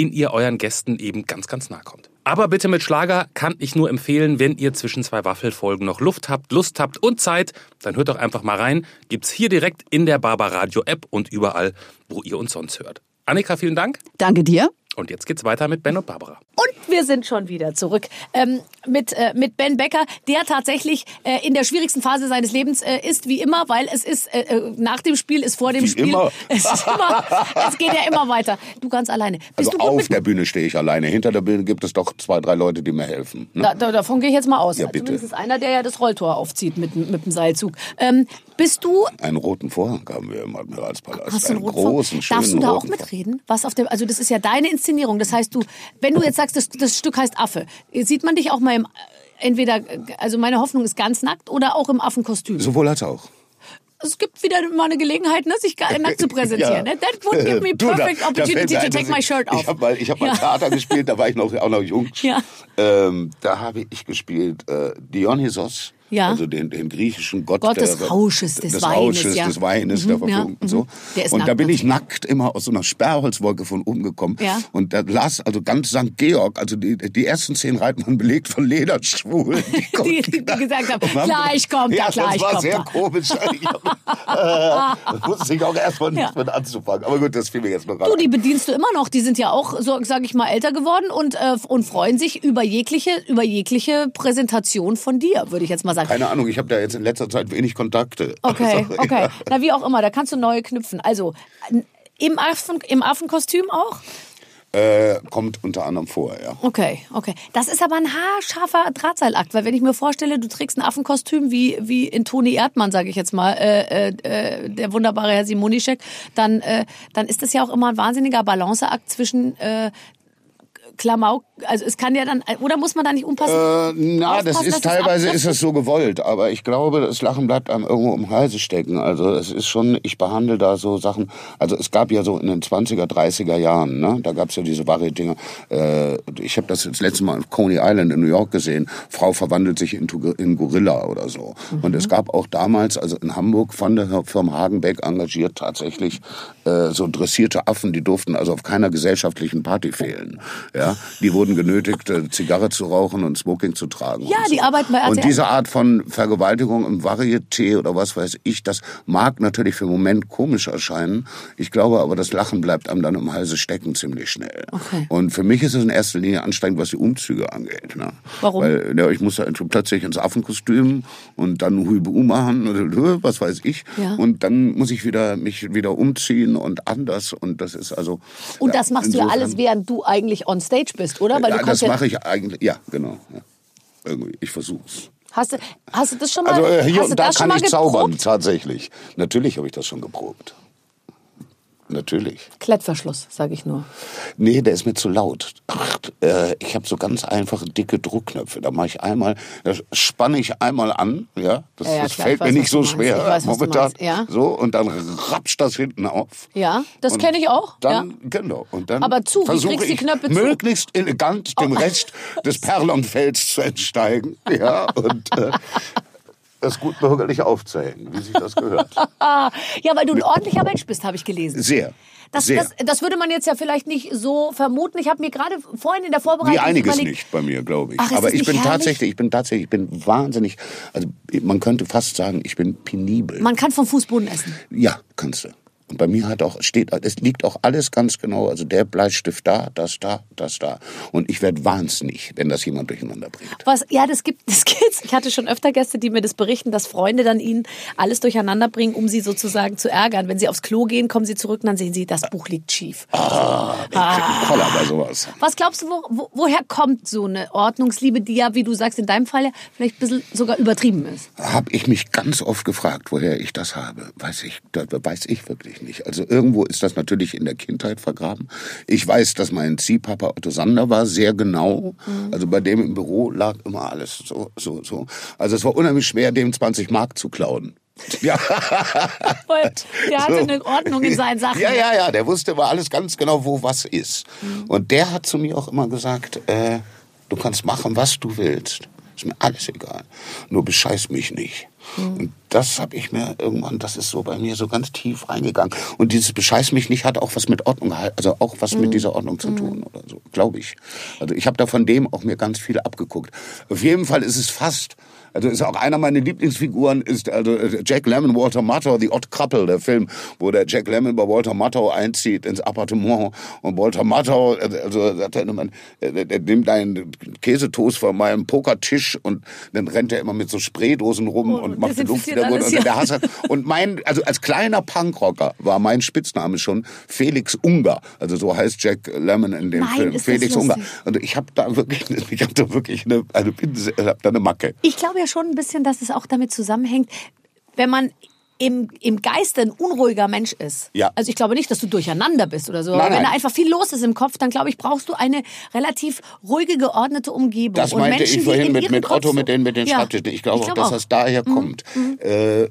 denen ihr euren Gästen eben ganz, ganz nahe kommt. Aber bitte mit Schlager kann ich nur empfehlen, wenn ihr zwischen zwei Waffelfolgen noch Luft habt, Lust habt und Zeit, dann hört doch einfach mal rein. Gibt's hier direkt in der Barbaradio-App und überall, wo ihr uns sonst hört. Annika, vielen Dank. Danke dir. Und jetzt geht's weiter mit Ben und Barbara. Und wir sind schon wieder zurück ähm, mit, äh, mit Ben Becker, der tatsächlich äh, in der schwierigsten Phase seines Lebens äh, ist, wie immer, weil es ist, äh, nach dem Spiel ist vor dem Wie Spiel. immer. Es, ist immer, es geht ja immer weiter. Du ganz alleine. Bist Also du gut auf mit, der Bühne stehe ich alleine. Hinter der Bühne gibt es doch zwei, drei Leute, die mir helfen. Ne? da, da, davon gehe ich jetzt mal aus. Ja, bitte. Zumindest einer, der ja das Rolltor aufzieht mit, mit dem Seilzug. Ähm, bist du... Einen roten Vorhang haben wir im Admiralspalast. Hast du einen einen roten Vorhang? großen, schönen Darfst du da auch roten Vorhang. mitreden? Was auf dem, also das ist ja deine Inszenierung. Das heißt, du, wenn du jetzt sagst, das, das Stück heißt Affe, sieht man dich auch mal im, entweder, also meine Hoffnung ist ganz nackt oder auch im Affenkostüm. Sowohl als auch. Es gibt wieder mal eine Gelegenheit, ne, sich gar nackt zu präsentieren. Ja. Ne? That would give me Du, da- perfect da opportunity fällt mir to ein, take dass my ich- shirt off. Ich habe mal, ich hab mal Ja. Theater gespielt, da war ich noch, auch noch jung. Ja. Ähm, da habe ich gespielt äh, Dionysos. Ja. Also den, den griechischen Gott, Gott des der, Rausches, des des Weines, Rausches, ja. des Weines, Mhm, der Verfügung ja, und so. mhm. Der ist Und da nackt bin ich nackt immer aus so einer Sperrholzwolke von oben gekommen. Ja. Und da las also ganz Sankt Georg, also die, die ersten zehn Reiten waren belegt von Lederschwulen. Die, die, die gesagt haben, Und haben- gleich kommt ja, er, gleich das war kommt sehr er. komisch. Ich hab, äh, da wusste ich auch erstmal nicht Ja. mit anzufangen. Aber gut, das fiel mir jetzt noch rein. Du, die bedienst du immer noch. Die sind ja auch, so sage ich mal, älter geworden und, äh, und freuen sich über jegliche, über jegliche Präsentation von dir, würde ich jetzt mal sagen. Keine Ahnung, ich habe da jetzt in letzter Zeit wenig Kontakte. Okay, Also, okay. ja. Na, wie auch immer, da kannst du neue knüpfen. Also, im, Affen, im Affenkostüm auch? Äh, kommt unter anderem vor, ja. Okay, okay. Das ist aber ein haarscharfer Drahtseilakt, weil wenn ich mir vorstelle, du trägst ein Affenkostüm wie, wie in Toni Erdmann, sage ich jetzt mal, äh, äh, der wunderbare Herr Simonischek, dann, äh, dann ist das ja auch immer ein wahnsinniger Balanceakt zwischen äh, Klamauk, also es kann ja dann, oder muss man da nicht umpassen? Äh, na, das Aufpassen, ist dass es teilweise abtrifft? ist es so gewollt, aber ich glaube, das Lachen bleibt einem irgendwo im Halse stecken. Also es ist schon, ich behandle da so Sachen, also es gab ja so in den zwanziger, dreißiger Jahren, ne, da gab's ja diese Variety-Dinger. Äh, ich habe das das letzte Mal auf Coney Island in New York gesehen. Frau verwandelt sich in, in Gorilla oder so. Mhm. Und es gab auch damals, also in Hamburg von der Firma Hagenbeck engagiert tatsächlich äh, so dressierte Affen, die durften also auf keiner gesellschaftlichen Party fehlen. Ja, die wurden genötigt, äh, Zigarre zu rauchen und Smoking zu tragen. Ja, und die so. arbeiten bei R T L. Und diese Art von Vergewaltigung im Varieté oder was weiß ich, das mag natürlich für den Moment komisch erscheinen. Ich glaube aber, das Lachen bleibt einem dann im Halse stecken ziemlich schnell. Okay. Und für mich ist es in erster Linie anstrengend, was die Umzüge angeht. Ne? Warum? Weil ja, ich muss da plötzlich ins Affenkostüm und dann Huibu machen, was weiß ich. Ja. Und dann muss ich wieder mich wieder umziehen und anders. Und das ist also. Und das machst du ja insofern- alles, während du eigentlich on stage bist, oder? Weil du ja, kannst das ja, mache ich eigentlich, ja, genau. Ja. Irgendwie, ich versuch's. hast, du, hast du das schon mal, Also äh, hier hast du und da das schon kann mal ich zaubern, geprobt? tatsächlich. Natürlich habe ich das schon geprobt. Natürlich. Klettverschluss, sage ich nur. Nee, der ist mir zu laut. Ach, äh, ich habe so ganz einfache, dicke Druckknöpfe. Da mache ich einmal, da spanne ich einmal an, ja. Das, Ja, ja, das klar, fällt ich weiß, mir nicht was so du meinst. schwer Ich weiß, was du momentan. meinst, ja. So, und dann rapscht das hinten auf. Ja, das Und kenne ich auch. Dann, ja. genau. Und dann Aber zu, wie versuche kriegst du die ich Knöpfe zu? möglichst elegant dem Rest des Perlonfelds zu entsteigen. Ja, und äh, das gut bürgerlich aufzuhängen, wie sich das gehört. Ja, weil du ein ordentlicher Mensch bist, habe ich gelesen. Sehr. Das, sehr. das, das würde man jetzt ja vielleicht nicht so vermuten. Ich habe mir gerade vorhin in der Vorbereitung Wie einiges überlegt, nicht bei mir, glaube ich. Ach, ist Aber das ich nicht bin herrlich? tatsächlich, ich bin tatsächlich, ich bin wahnsinnig, also man könnte fast sagen, ich bin penibel. man kann vom Fußboden essen. Ja, kannst du. Und bei mir hat auch, steht, es liegt auch alles ganz genau, also der Bleistift da, das da, das da. Und ich werde wahnsinnig, wenn das jemand durcheinander bringt. Was, ja, das gibt, das gibt's. Ich hatte schon öfter Gäste, die mir das berichten, dass Freunde dann ihnen alles durcheinander bringen, um sie sozusagen zu ärgern. Wenn sie aufs Klo gehen, kommen sie zurück und dann sehen sie, das Buch liegt schief. Ah, ich krieg einen Koller bei sowas. Was glaubst du, wo, wo, woher kommt so eine Ordnungsliebe, die ja, wie du sagst, in deinem Fall ja vielleicht ein bisschen sogar übertrieben ist? Habe ich mich ganz oft gefragt, woher ich das habe. Weiß ich, das weiß ich wirklich nicht. Also irgendwo ist das natürlich in der Kindheit vergraben. Ich weiß, dass mein Ziehpapa Otto Sander war, sehr genau. Mhm. Also bei dem im Büro lag immer alles so, so, so. Also es war unheimlich schwer, dem zwanzig Mark zu klauen. Ja. Weil der hatte So. eine Ordnung in seinen Sachen. Ja, ja, ja, der wusste immer alles ganz genau, wo was ist. Mhm. Und der hat zu mir auch immer gesagt, äh, du kannst machen, was du willst. Ist mir alles egal. Nur bescheiß mich nicht. Mhm. Und das habe ich mir irgendwann, das ist so bei mir so ganz tief reingegangen. Und dieses Bescheiß mich nicht hat auch was mit Ordnung, also auch was mm. mit dieser Ordnung zu tun mm. oder so, glaube ich. Also ich habe da von dem auch mir ganz viel abgeguckt. Auf jeden Fall ist es fast, also ist auch einer meiner Lieblingsfiguren, ist also Jack Lemmon, Walter Matthau, The Odd Couple, der Film, wo der Jack Lemmon bei Walter Matthau einzieht ins Appartement und Walter Matthau, also sagt er, man, der nimmt einen Käsetoast von meinem Pokertisch und dann rennt er immer mit so Spraydosen rum oh, und macht den Luft wieder gut. Und, ja. der Hasser. und mein, also als kleiner Punkrocker war mein Spitzname schon Felix Unger, also so heißt Jack Lemmon in dem Nein, Film, Felix Unger. Und ich habe da wirklich, ich habe da wirklich eine, also ich habe da eine Macke. Ich glaube ja schon ein bisschen, dass es auch damit zusammenhängt, wenn man im, im Geiste ein unruhiger Mensch ist. Ja. Also ich glaube nicht, dass du durcheinander bist oder so. Nein, aber wenn nein. da einfach viel los ist im Kopf, dann glaube ich, brauchst du eine relativ ruhige, geordnete Umgebung. Das und meinte Menschen, ich vorhin die in mit, ihrem mit Kopf Otto, so mit den, mit den ja. Schreibtischen. Ich glaube ich auch, glaub dass das daher mhm. kommt. Mhm. Äh,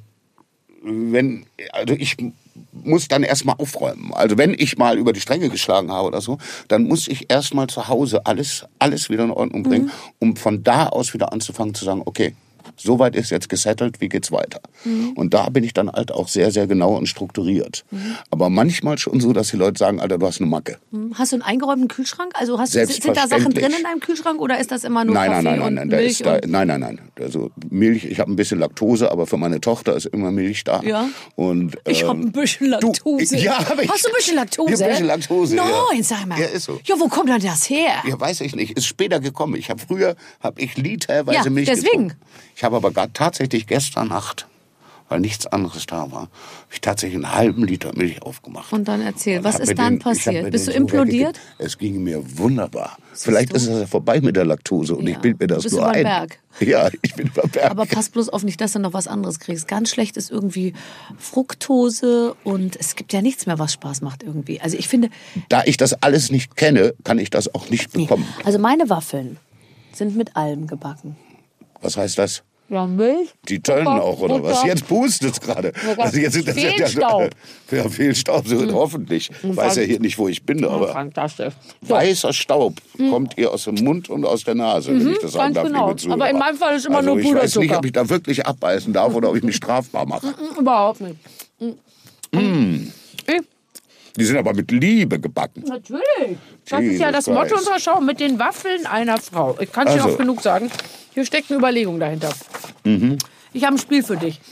wenn, also ich muss dann erstmal aufräumen. Also wenn ich mal über die Stränge geschlagen habe oder so, dann muss ich erstmal zu Hause alles, alles wieder in Ordnung bringen, mhm. um von da aus wieder anzufangen zu sagen, okay, soweit ist jetzt gesettelt, wie geht's weiter? Mhm. Und da bin ich dann halt auch sehr, sehr genau und strukturiert. Mhm. Aber manchmal schon so, dass die Leute sagen, Alter, du hast eine Macke. Hast du einen eingeräumten Kühlschrank? Also hast, sind da Sachen drin in deinem Kühlschrank oder ist das immer nur nein, Kaffee nein, nein, und nein, Milch? Ist da, nein, nein, nein. Also Milch, ich habe ein bisschen Laktose, aber für meine Tochter ist immer Milch da. Ja. Und, ähm, ich habe ein bisschen Laktose. Du, ja, aber ich, hast du ein bisschen Laktose? Ja, ein bisschen Laktose. Nein, ja. sag mal. Ja, ist so. Ja, wo kommt denn das her? Ja, weiß ich nicht. Ist später gekommen. Ich habe früher, habe ich literweise ja, Milch deswegen. getrunken. Ich habe aber gar tatsächlich gestern Nacht, weil nichts anderes da war, habe ich tatsächlich einen halben Liter Milch aufgemacht. Und dann erzähl, und was ist dann den, passiert? Bist du so implodiert? Es ging mir wunderbar. Siehst Vielleicht du? Ist es ja vorbei mit der Laktose und ja. ich bild mir das du bist nur über ein. Berg. Ja, ich bin über Berg. Aber pass bloß auf nicht, dass du noch was anderes kriegst. Ganz schlecht ist irgendwie Fructose und es gibt ja nichts mehr, was Spaß macht irgendwie. Also ich finde... Da ich das alles nicht kenne, kann ich das auch nicht bekommen. Nee. Also meine Waffeln sind mit Algen gebacken. Was heißt das? Ja, Milch. Die tollen auch, oder Butter. was? Jetzt pustet es gerade. Also jetzt sind das Fehlstaub. Ja, ja, Fehlstaub, so, mhm. hoffentlich. Ich weiß ja hier nicht, wo ich bin, aber fantastisch. So. Weißer Staub mhm. kommt ihr aus dem Mund und aus der Nase, mhm. wenn ich das sagen darf. Genau. Aber in meinem Fall ist immer also nur Puderzucker. Ich weiß nicht, ob ich da wirklich abbeißen darf oder ob ich mich strafbar mache. Mhm, überhaupt nicht. Mhm. Mhm. Die sind aber mit Liebe gebacken. Natürlich. Das Jesus ist ja das Christ. Motto unserer Show, mit den Waffeln einer Frau. Ich kann es Also. dir auch genug sagen. Hier steckt eine Überlegung dahinter. Mhm. Ich habe ein Spiel für dich.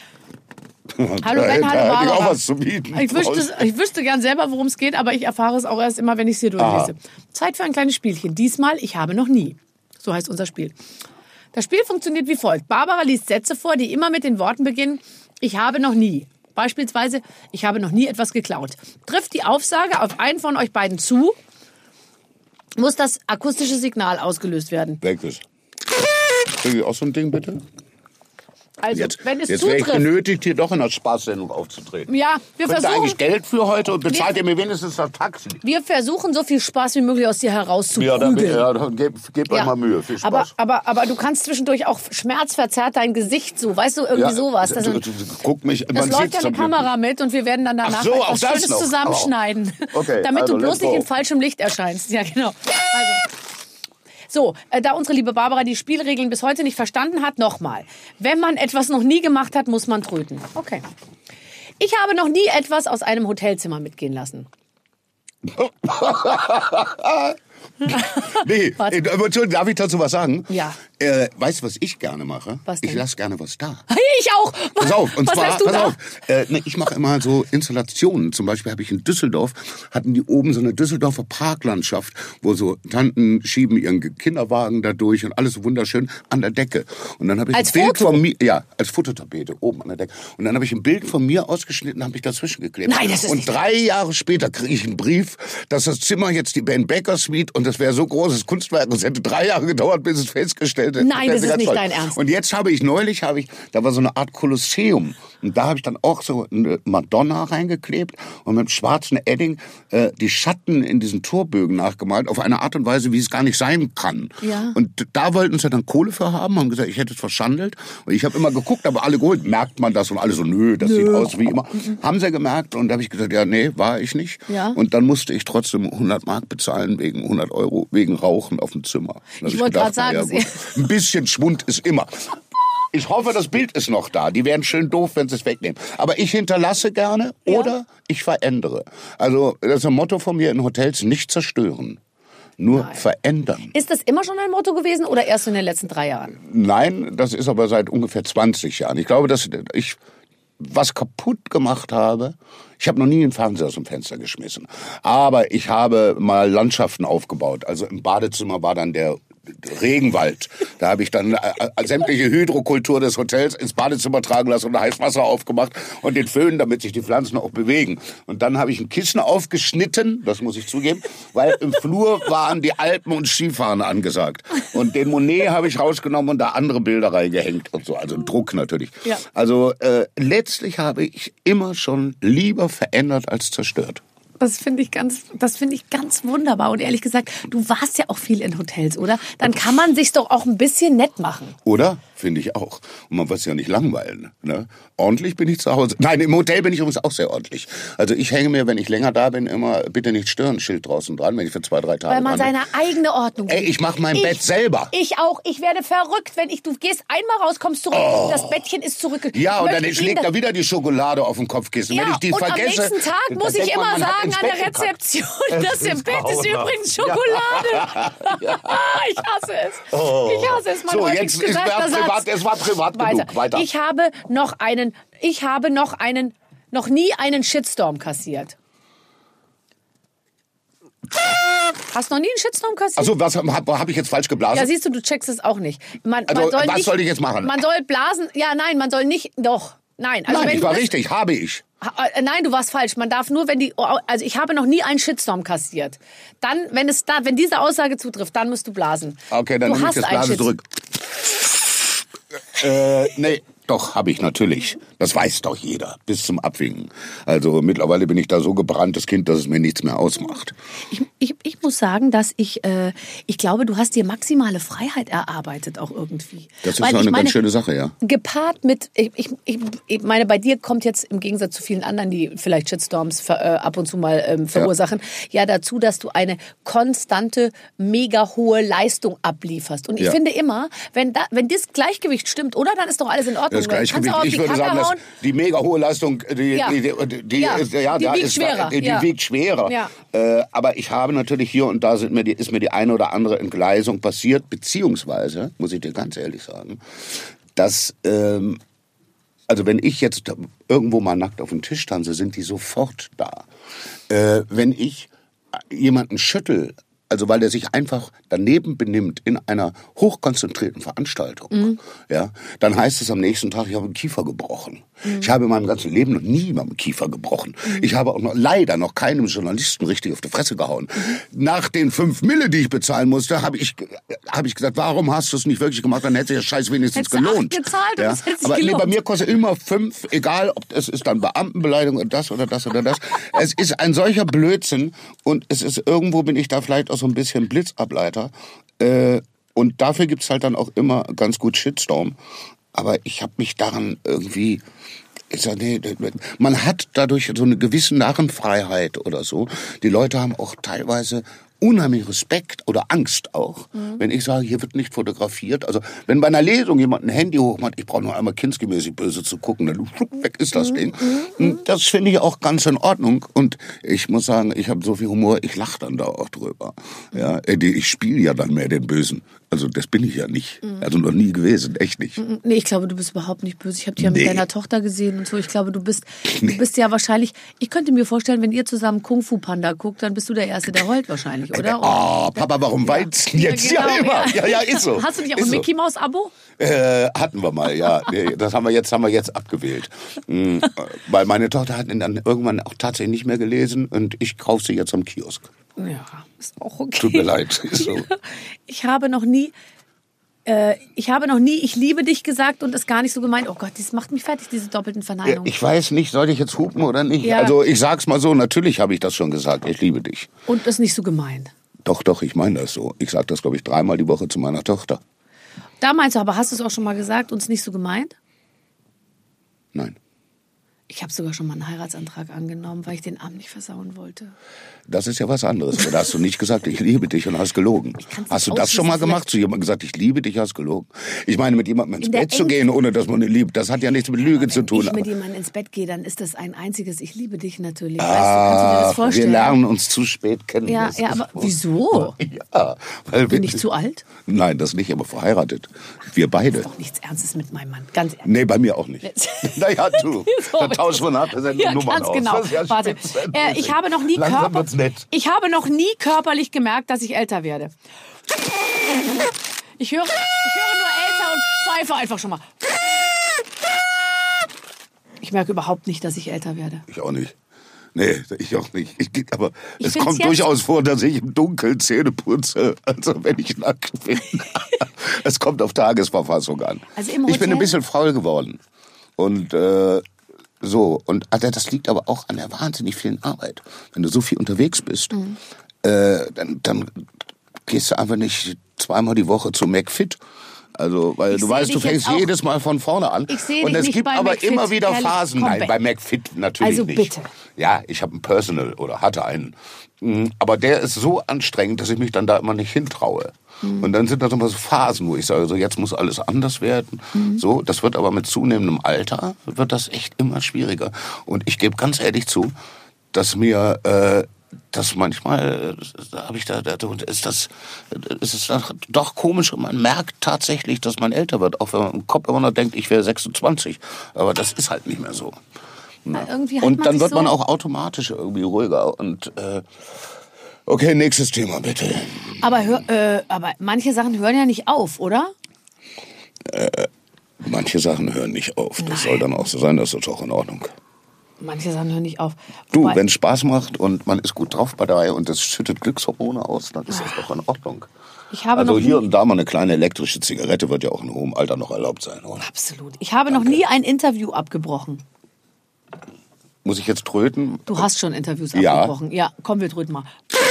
Hallo Ben, hallo da hätte ich auch Barbara. was zu bieten. Ich wüsste, ich wüsste gern selber, worum es geht, aber ich erfahre es auch erst immer, wenn ich es hier durchlese. Aha. Zeit für ein kleines Spielchen. Diesmal, ich habe noch nie. So heißt unser Spiel. Das Spiel funktioniert wie folgt. Barbara liest Sätze vor, die immer mit den Worten beginnen, ich habe noch nie. Beispielsweise, ich habe noch nie etwas geklaut. Trifft die Aufsage auf einen von euch beiden zu, muss das akustische Signal ausgelöst werden. Welches? Kriege ich auch so ein Ding, bitte? Also, Jetzt, wenn es jetzt wäre ich zutrifft. genötigt, hier doch in der Spaßsendung aufzutreten. Ja, wir Könnt ihr versuchen, eigentlich Geld für heute und bezahlt Wir- ihr mir wenigstens das Taxi? wir versuchen, so viel Spaß wie möglich aus dir Ja, herauszuprügeln. dann, ja, dann gebt, gebt euch mal Mühe. Viel Spaß. Aber, aber, aber du kannst zwischendurch auch schmerzverzerrt dein Gesicht so, weißt du, irgendwie ja, sowas. Das, du, du, du, guck mich, das man läuft sieht's ja eine zum Glück Kamera mit und wir werden dann danach Ach so, auch etwas das Schönes noch. zusammenschneiden. Okay, damit also du bloß let's nicht go. in falschem Licht erscheinst. Ja, genau. Also. So, äh, da unsere liebe Barbara die Spielregeln bis heute nicht verstanden hat, nochmal. Wenn man etwas noch nie gemacht hat, muss man tröten. Okay. Ich habe noch nie etwas aus einem Hotelzimmer mitgehen lassen. Nee, Was? äh, Entschuldigung, darf ich dazu was sagen? Ja. Äh, weißt du, was ich gerne mache? Was denn? Ich lasse gerne was da. Ich auch. Pass auf, und Was zwar, lässt du pass da? auf, äh, ne, ich mache immer so Installationen. Zum Beispiel habe ich in Düsseldorf, hatten die oben so eine Düsseldorfer Parklandschaft, wo so Tanten schieben ihren Kinderwagen da durch und alles so wunderschön an der Decke. Und dann habe ich Als ein Bild Foto? von mir, ja, als Fototapete oben an der Decke. Und dann habe ich ein Bild von mir ausgeschnitten, habe ich dazwischen geklebt. Nein, das ist und nicht drei Jahre später kriege ich einen Brief, dass das Zimmer jetzt die Ben Becker Suite und das wäre so großes Kunstwerk. Es hätte drei Jahre gedauert, bis es festgestellt hätte. Nein, das ist nicht toll. dein Ernst. Und jetzt habe ich neulich, habe ich, da war so eine Art Kolosseum. Und da habe ich dann auch so eine Madonna reingeklebt und mit schwarzen Edding äh, die Schatten in diesen Torbögen nachgemalt, auf eine Art und Weise, wie es gar nicht sein kann. Ja. Und da wollten sie dann Kohle für haben, haben gesagt, ich hätte es verschandelt. Und ich habe immer geguckt, aber alle geholt, merkt man das? Und alle so, nö, das sieht aus wie immer. Haben sie gemerkt und da habe ich gesagt, ja, nee, war ich nicht. Ja. Und dann musste ich trotzdem hundert Mark bezahlen wegen hundert Euro, wegen Rauchen auf dem Zimmer. Dann hab Ich wollte gedacht, gerade na sagen, ja, gut, ein bisschen Schwund ist immer. Ich hoffe, das Bild ist noch da. Die wären schön doof, wenn sie es wegnehmen. Aber ich hinterlasse gerne oder ja. ich verändere. Also das ist ein Motto von mir in Hotels, nicht zerstören. Nur Nein. verändern. Ist das immer schon ein Motto gewesen oder erst in den letzten drei Jahren? Nein, das ist aber seit ungefähr zwanzig Jahren. Ich glaube, dass ich was kaputt gemacht habe. Ich habe noch nie einen Fernseher aus dem Fenster geschmissen. Aber ich habe mal Landschaften aufgebaut. Also im Badezimmer war dann der Regenwald. Da habe ich dann äh, sämtliche Hydrokultur des Hotels ins Badezimmer tragen lassen und heißes Wasser aufgemacht und den Föhn, damit sich die Pflanzen auch bewegen. Und dann habe ich ein Kissen aufgeschnitten, das muss ich zugeben, weil im Flur waren die Alpen und Skifahren angesagt. Und den Monet habe ich rausgenommen und da andere Bilder reingehängt und so. Also Druck natürlich. Ja. Also äh, letztlich habe ich immer schon lieber verändert als zerstört. Das finde ich ganz, das finde ich ganz wunderbar. Und ehrlich gesagt, du warst ja auch viel in Hotels, oder? Dann kann man sich's doch auch ein bisschen nett machen. Oder? Finde ich auch. Und man wird es ja nicht langweilen. Ne? Ordentlich bin ich zu Hause. Nein, im Hotel bin ich übrigens auch sehr ordentlich. Also ich hänge mir, wenn ich länger da bin, immer bitte nicht stören Schild draußen dran, wenn ich für zwei, drei Tage Weil man dran seine bin. eigene Ordnung Ey, ich mache mein ich, Bett selber. Ich auch. Ich werde verrückt, wenn ich, du gehst einmal raus, kommst zurück, Oh. das Bettchen ist zurück. Ja, und dann Möchte schlägt Ihnen da wieder die Schokolade auf den Kopfkissen. Ja, wenn ich die und vergesse, am nächsten Tag muss ich immer sagen an der Rezeption, das im Bett ist übrigens Schokolade. Ja. Ich hasse es. Oh. Ich hasse es. Mein so, häufig jetzt ist gesagter es privat, Satz. es war privat Weiter. genug. Weiter. Ich habe noch einen, ich habe noch einen, noch nie einen Shitstorm kassiert. Hast du noch nie einen Shitstorm kassiert? Also was habe hab ich jetzt falsch geblasen? Ja, siehst du, du checkst es auch nicht. Man, also, man soll was nicht, soll ich jetzt machen? Man soll blasen, ja, nein, man soll nicht, doch, nein. Also Nein, wenn ich du war das, richtig, habe ich. Äh, Nein, du warst falsch. Man darf nur, wenn die, also ich habe noch nie einen Shitstorm kassiert. Dann, wenn es da, wenn diese Aussage zutrifft, dann musst du blasen. Okay, dann du nehme ich das Blase zurück. Äh, nee, doch, habe ich natürlich. Das weiß doch jeder, bis zum Abwinken. Also mittlerweile bin ich da so gebranntes Kind, dass es mir nichts mehr ausmacht. Ich, ich, ich muss sagen, dass ich, äh, ich glaube, du hast dir maximale Freiheit erarbeitet auch irgendwie. Das ist Weil auch ich eine meine, ganz schöne Sache, ja. Gepaart mit, ich, ich, ich, ich meine, bei dir kommt jetzt im Gegensatz zu vielen anderen, die vielleicht Shitstorms ver, äh, ab und zu mal ähm, verursachen, ja. ja dazu, dass du eine konstante, mega hohe Leistung ablieferst. Und ich ja. finde immer, wenn, da, wenn das Gleichgewicht stimmt, oder, dann ist doch alles in Ordnung. Das Gleichgewicht, Kannst du ich würde sagen, dass die mega hohe Leistung, die, ja. die, die, die, ja. Ist, ja, die da wiegt ist, schwerer. Die, die ja. wiegt schwerer. Ja. Äh, aber ich habe natürlich hier und da sind mir die, ist mir die eine oder andere Entgleisung passiert, beziehungsweise, muss ich dir ganz ehrlich sagen, dass, ähm, also wenn ich jetzt irgendwo mal nackt auf dem Tisch tanze, sind die sofort da. Äh, wenn ich jemanden schüttel, also weil der sich einfach daneben benimmt in einer hochkonzentrierten Veranstaltung, mhm. ja, dann heißt es am nächsten Tag, ich habe den Kiefer gebrochen. Mhm. Ich habe in meinem ganzen Leben noch nie mal den Kiefer gebrochen. Mhm. Ich habe auch noch, leider noch keinem Journalisten richtig auf die Fresse gehauen. Mhm. Nach den fünf Mille, die ich bezahlen musste, habe ich, habe ich gesagt, warum hast du es nicht wirklich gemacht? Dann hätte der Scheiß wenigstens Hättest gelohnt. Du gezahlt und ja. das hätte sich Aber gelohnt. Nee, bei mir kostet immer fünf, egal ob es ist dann Beamtenbeleidigung oder das oder das oder das. Es ist ein solcher Blödsinn und es ist irgendwo bin ich da vielleicht auch so ein bisschen Blitzableiter. Äh, und dafür gibt's halt dann auch immer ganz gut Shitstorm. Aber ich habe mich daran irgendwie... Ich sag, nee, man hat dadurch so eine gewisse Narrenfreiheit oder so. Die Leute haben auch teilweise unheimlich Respekt oder Angst auch, mhm. wenn ich sage, hier wird nicht fotografiert. Also wenn bei einer Lesung jemand ein Handy hochmacht, ich brauche nur einmal kindsgemäßig böse zu gucken, dann weg ist das mhm. Ding. Mhm. Das finde ich auch ganz in Ordnung. Und ich muss sagen, ich habe so viel Humor, ich lache dann da auch drüber. Ja, ich spiele ja dann mehr den Bösen. Also das bin ich ja nicht. Mhm. Also noch nie gewesen, echt nicht. Nee, ich glaube, du bist überhaupt nicht böse. Ich habe dich ja mit nee. deiner Tochter gesehen und so. Ich glaube, du bist, nee. du bist ja wahrscheinlich, ich könnte mir vorstellen, wenn ihr zusammen Kung Fu Panda guckt, dann bist du der Erste, der heult wahrscheinlich, oder? Oh, Papa, warum ja. weinst du jetzt? Ja, genau, ja, immer. Ja. ja, ja, ist so. Hast du nicht auch ist ein Mickey Maus Abo? Äh, hatten wir mal, ja. Das haben wir jetzt, haben wir jetzt abgewählt. Mhm. Weil meine Tochter hat ihn dann irgendwann auch tatsächlich nicht mehr gelesen und ich kaufe sie jetzt am Kiosk. Ja, ist auch okay. Tut mir leid, ist so. Ich habe noch nie... Ich habe noch nie, ich liebe dich gesagt und es gar nicht so gemeint. Oh Gott, das macht mich fertig, diese doppelten Verneinungen. Ich weiß nicht, soll ich jetzt hupen oder nicht? Ja. Also ich sag's mal so, natürlich habe ich das schon gesagt, ich liebe dich. Und das ist nicht so gemeint. Doch, doch, ich meine das so. Ich sage das, glaube ich, dreimal die Woche zu meiner Tochter. Da meinst du, aber hast du es auch schon mal gesagt und es nicht so gemeint? Nein. Ich habe sogar schon mal einen Heiratsantrag angenommen, weil ich den Abend nicht versauen wollte. Das ist ja was anderes. Da hast du nicht gesagt, ich liebe dich und hast gelogen. Hast du das schon mal gemacht? Zu jemandem gesagt, ich liebe dich, hast gelogen? Ich meine, mit jemandem ins In Bett der zu gehen, ohne dass man ihn liebt, das hat ja nichts mit Lüge zu tun. Wenn ich mit jemandem ins Bett gehe, dann ist das ein einziges Ich liebe dich natürlich. Weißt du, kannst du dir das Ah, vorstellen? wir lernen uns zu spät kennen. Ja, Das ja, ist aber wohl- wieso? Ja, weil Bin wir- ich zu alt? Nein, das nicht, aber verheiratet. Wir beide. Doch nichts Ernstes mit meinem Mann, ganz ehrlich. Nee, bei mir auch nicht. Naja, du, So, da tauschen wir nach der Sendung Ja, Nummern ganz aus. genau. Das ist ja Warte, spitzenmäßig. äh, ich habe noch nie Langsam Körper, wird's nett. ich habe noch nie körperlich gemerkt, dass ich älter werde. Ich höre, ich höre nur älter und pfeife einfach schon mal. Ich merke überhaupt nicht, dass ich älter werde. Ich auch nicht. Nee, ich auch nicht. Ich, aber Ich es find's kommt jetzt- durchaus vor, dass ich im Dunkeln Zähne putze, also wenn ich nackt bin. Es kommt auf Tagesverfassung an. Also im ich bin Hotel- ein bisschen faul geworden. Und äh, so, und also das liegt aber auch an der wahnsinnig vielen Arbeit. Wenn du so viel unterwegs bist, Mhm. äh, dann, dann gehst du einfach nicht zweimal die Woche zu McFit. Also, weil Ich du seh weißt, du dich fängst jetzt auch- jedes Mal von vorne an. Ich seh und dich es nicht gibt bei aber McFit, immer wieder ehrlich. Phasen. Komm, Nein, Ben. bei McFit natürlich Also nicht. bitte. Ja, ich habe einen Personal oder hatte einen. Mhm, aber der ist so anstrengend, dass ich mich dann da immer nicht hintraue. Mhm. Und dann sind da so mal so Phasen, wo ich sage, so jetzt muss alles anders werden. Mhm. So, das wird aber mit zunehmendem Alter, wird das echt immer schwieriger. Und ich gebe ganz ehrlich zu, dass mir äh, das manchmal, da habe ich da, da ist das, ist es doch komisch und man merkt tatsächlich, dass man älter wird, auch wenn man im Kopf immer noch denkt, ich wäre sechsundzwanzig. Aber das ist halt nicht mehr so. Na, irgendwie hat Und man dann sich wird man so- auch automatisch irgendwie ruhiger. Und äh, okay, nächstes Thema bitte. Aber, hör, äh, aber manche Sachen hören ja nicht auf, oder? Manche Sachen hören nicht auf. Das soll dann auch so sein, das ist auch in Ordnung. Manche Sachen hören nicht auf. Du, Wobei- wenn es Spaß macht und man ist gut drauf bei dabei und das schüttet Glückshormone aus, dann ist das doch in Ordnung. ich habe Also noch hier nie, und da mal eine kleine elektrische Zigarette wird ja auch in hohem Alter noch erlaubt sein, oder? absolut. Ich habe noch nie ein Interview abgebrochen. Muss ich jetzt tröten? Du hast schon Interviews Ja. abgebrochen. Ja, komm, wir drücken mal.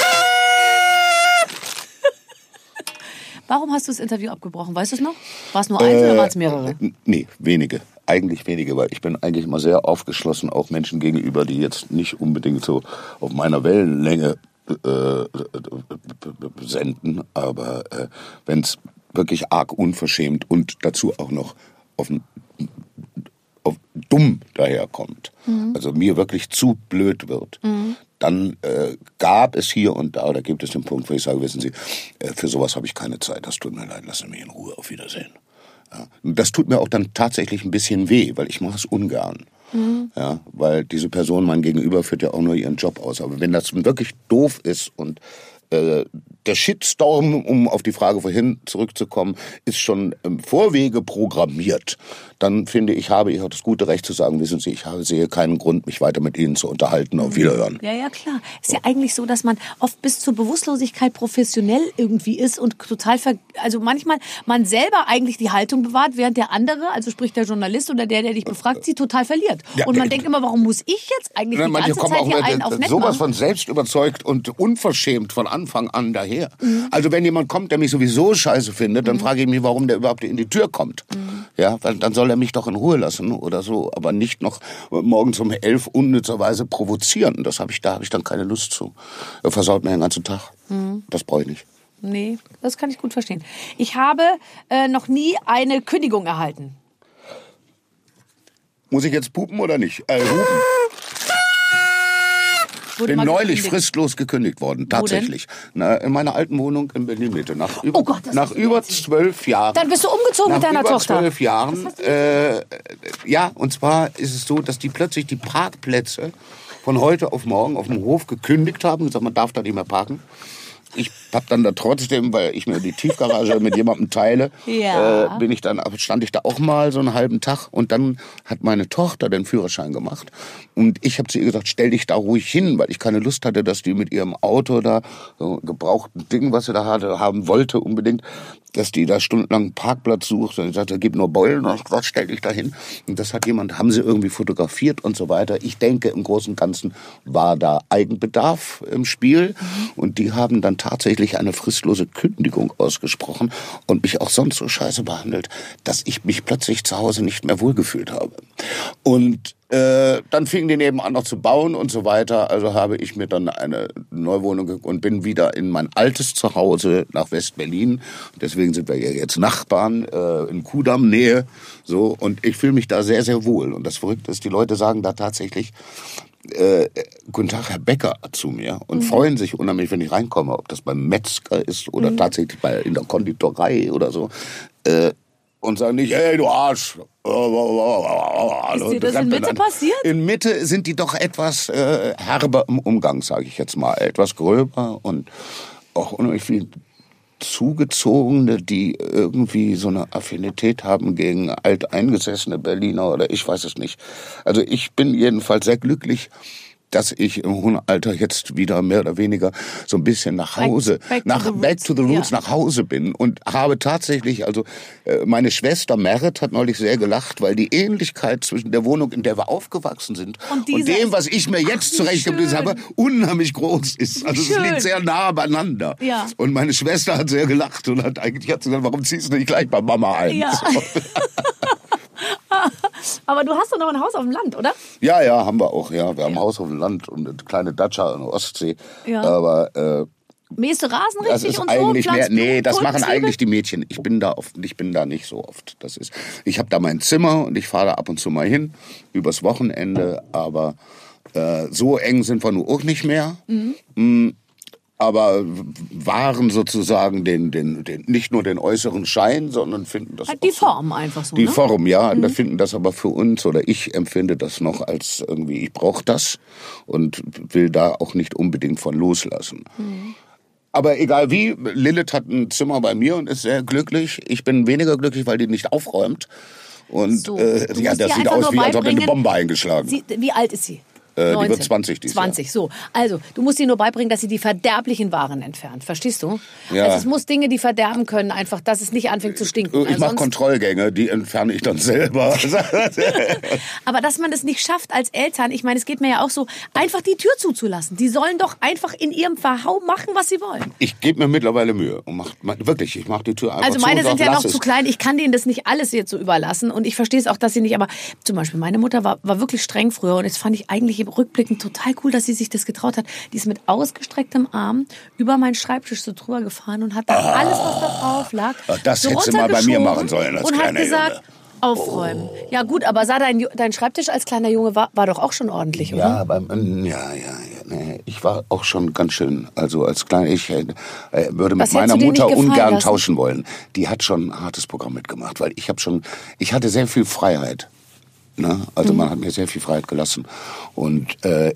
Warum hast du das Interview abgebrochen? Weißt du es noch? War es nur eins oder waren es mehrere? N- Nee, wenige. Eigentlich wenige, weil ich bin eigentlich immer sehr aufgeschlossen, auch Menschen gegenüber, die jetzt nicht unbedingt so auf meiner Wellenlänge äh, senden. Aber äh, wenn es wirklich arg unverschämt und dazu auch noch auf, auf dumm daherkommt, also mir wirklich zu blöd wird, dann äh, gab es hier und da, oder gibt es den Punkt, wo ich sage, wissen Sie, äh, für sowas habe ich keine Zeit, das tut mir leid, lassen Sie mich in Ruhe, auf Wiedersehen. Ja. Und das tut mir auch dann tatsächlich ein bisschen weh, weil ich mache es ungern. Mhm. Ja, weil diese Person, mein Gegenüber, führt ja auch nur ihren Job aus. Aber wenn das wirklich doof ist und äh, der Shitstorm, um auf die Frage vorhin zurückzukommen, ist schon im Vorwege programmiert, dann finde ich, habe ich auch das gute Recht zu sagen, wissen Sie, ich habe, sehe keinen Grund, mich weiter mit Ihnen zu unterhalten. Auf Wiederhören. Ja, ja, klar. Ist ja eigentlich so, dass man oft bis zur Bewusstlosigkeit professionell irgendwie ist und total, ver also manchmal man selber eigentlich die Haltung bewahrt, während der andere, also sprich der Journalist oder der, der dich befragt, sie total verliert. Ja, und man äh, denkt immer, warum muss ich jetzt eigentlich Ne, die manche ganze kommen Zeit auch hier mit, einen auf nett sowas machen? von selbst überzeugt und unverschämt von Anfang an daher. Mhm. Also wenn jemand kommt, der mich sowieso scheiße findet, dann frage ich mich, warum der überhaupt in die Tür kommt. Mhm. Ja, weil dann soll er mich doch in Ruhe lassen oder so, aber nicht noch morgens um elf unnützerweise provozieren. Das habe ich, da habe ich dann keine Lust zu. Er versaut mir den ganzen Tag. Mhm. Das brauche ich nicht. Nee, das kann ich gut verstehen. Ich habe äh, noch nie eine Kündigung erhalten. Muss ich jetzt pupen oder nicht? Äh, hupen. Wurde Bin mal neulich gekündigt. fristlos gekündigt worden, tatsächlich. Na, in meiner alten Wohnung in Berlin-Mitte. Nach über, Oh Gott, das nach hast du mir über erzählt. zwölf Jahren. Dann bist du umgezogen nach mit deiner über Tochter. zwölf Jahren. Äh, ja, und zwar ist es so, dass die plötzlich die Parkplätze von heute auf morgen auf dem Hof gekündigt haben. Gesagt, man darf da nicht mehr parken. Ich hab dann da trotzdem, weil ich mir die Tiefgarage mit jemandem teile, Ja. äh, bin ich dann, stand ich da auch mal so einen halben Tag und dann hat meine Tochter den Führerschein gemacht und ich habe zu ihr gesagt, stell dich da ruhig hin, weil ich keine Lust hatte, dass die mit ihrem Auto da, so ein gebrauchten Ding, was sie da hatte, haben wollte unbedingt, dass die da stundenlang einen Parkplatz sucht und ich sagte, gib nur Beulen und ich gesagt, stell dich da hin. Und das hat jemand, haben sie irgendwie fotografiert und so weiter. Ich denke, im Großen und Ganzen war da Eigenbedarf im Spiel und die haben dann tatsächlich eine fristlose Kündigung ausgesprochen und mich auch sonst so scheiße behandelt, dass ich mich plötzlich zu Hause nicht mehr wohlgefühlt habe. Und äh, dann fingen die nebenan noch zu bauen und so weiter. Also habe ich mir dann eine Neuwohnung und bin wieder in mein altes Zuhause nach West-Berlin. Deswegen sind wir ja jetzt Nachbarn äh, in Kudamm-Nähe. So, und ich fühle mich da sehr, sehr wohl. Und das Verrückte ist, die Leute sagen da tatsächlich Äh, guten Tag, Herr Becker, zu mir und mhm. freuen sich unheimlich, wenn ich reinkomme, ob das beim Metzger ist oder mhm. tatsächlich bei, in der Konditorei oder so. Äh, und sagen nicht, hey, du Arsch. Ist dir das in Mitte passiert? In Mitte sind die doch etwas äh, herber im Umgang, sage ich jetzt mal. Etwas gröber und auch unheimlich viel Zugezogene, die irgendwie so eine Affinität haben gegen alteingesessene Berliner oder ich weiß es nicht. Also ich bin jedenfalls sehr glücklich, dass ich im hohen Alter jetzt wieder mehr oder weniger so ein bisschen nach Hause, back, back nach to back to the roots, ja. nach Hause bin und habe tatsächlich, also meine Schwester Merit hat neulich sehr gelacht, weil die Ähnlichkeit zwischen der Wohnung, in der wir aufgewachsen sind und, und dem, was ich mir jetzt zurechtgeblieben habe, unheimlich groß ist. Also es liegt sehr nah beieinander. Ja. Und meine Schwester hat sehr gelacht und hat eigentlich hat sie gesagt, warum ziehst du nicht gleich bei Mama ein? Ja. So. Aber du hast doch noch ein Haus auf dem Land, oder? Ja, ja, haben wir auch. Ja, wir haben ein Haus auf dem Land und eine kleine Datscha an der Ostsee. Ja. Aber äh, mähst du Rasen richtig das ist und eigentlich so? Mehr, nee, das machen eigentlich die Mädchen. Ich bin da oft, ich bin da nicht so oft. Das ist, ich habe da mein Zimmer und ich fahre da ab und zu mal hin übers Wochenende. Aber äh, so eng sind wir nur auch nicht mehr. Mhm. Aber wahren sozusagen den, den, den, nicht nur den äußeren Schein, sondern finden das halt die Form einfach so. Die ne? Form, ja. Mhm. Da finden das aber für uns, oder ich empfinde das noch als irgendwie, ich brauche das und will da auch nicht unbedingt von loslassen. Mhm. Aber egal wie, Lilith hat ein Zimmer bei mir und ist sehr glücklich. Ich bin weniger glücklich, weil die nicht aufräumt. Und so, äh, ja, das sieht aus, wie als ob eine Bombe eingeschlagen. Sie, wie alt ist sie? Äh, die wird zwanzig dieses zwanzig, Jahr. so. Also, du musst ihr nur beibringen, dass sie die verderblichen Waren entfernt. Verstehst du? Ja. Also, es muss Dinge, die verderben können, einfach, dass es nicht anfängt zu stinken. Ich mache Kontrollgänge, die entferne ich dann selber. Aber dass man das nicht schafft als Eltern, ich meine, es geht mir ja auch so, einfach die Tür zuzulassen. Die sollen doch einfach in ihrem Verhau machen, was sie wollen. Ich gebe mir mittlerweile Mühe. Und mach, wirklich, ich mache die Tür einfach Also meine zu sind ja noch es. zu klein. Ich kann denen das nicht alles jetzt so überlassen. Und ich verstehe es auch, dass sie nicht, aber zum Beispiel meine Mutter war, war wirklich streng früher. Und das fand ich eigentlich im Rückblicken total cool, dass sie sich das getraut hat. Die ist mit ausgestrecktem Arm über meinen Schreibtisch so drüber gefahren und hat dann ah, alles, was da drauf lag, das so hättest du mal bei mir machen sollen als und kleiner hat gesagt, Junge. Aufräumen. Oh. Ja gut, aber sah dein, dein Schreibtisch als kleiner Junge war, war doch auch schon ordentlich, oder? Ja, aber, ja, ja, ja. Nee, ich war auch schon ganz schön, also als kleiner, ich äh, würde mit Was meiner Mutter ungern lassen? tauschen wollen. Die hat schon ein hartes Programm mitgemacht, weil ich habe schon, ich hatte sehr viel Freiheit. Ne? Also mhm. man hat mir sehr viel Freiheit gelassen. Und äh,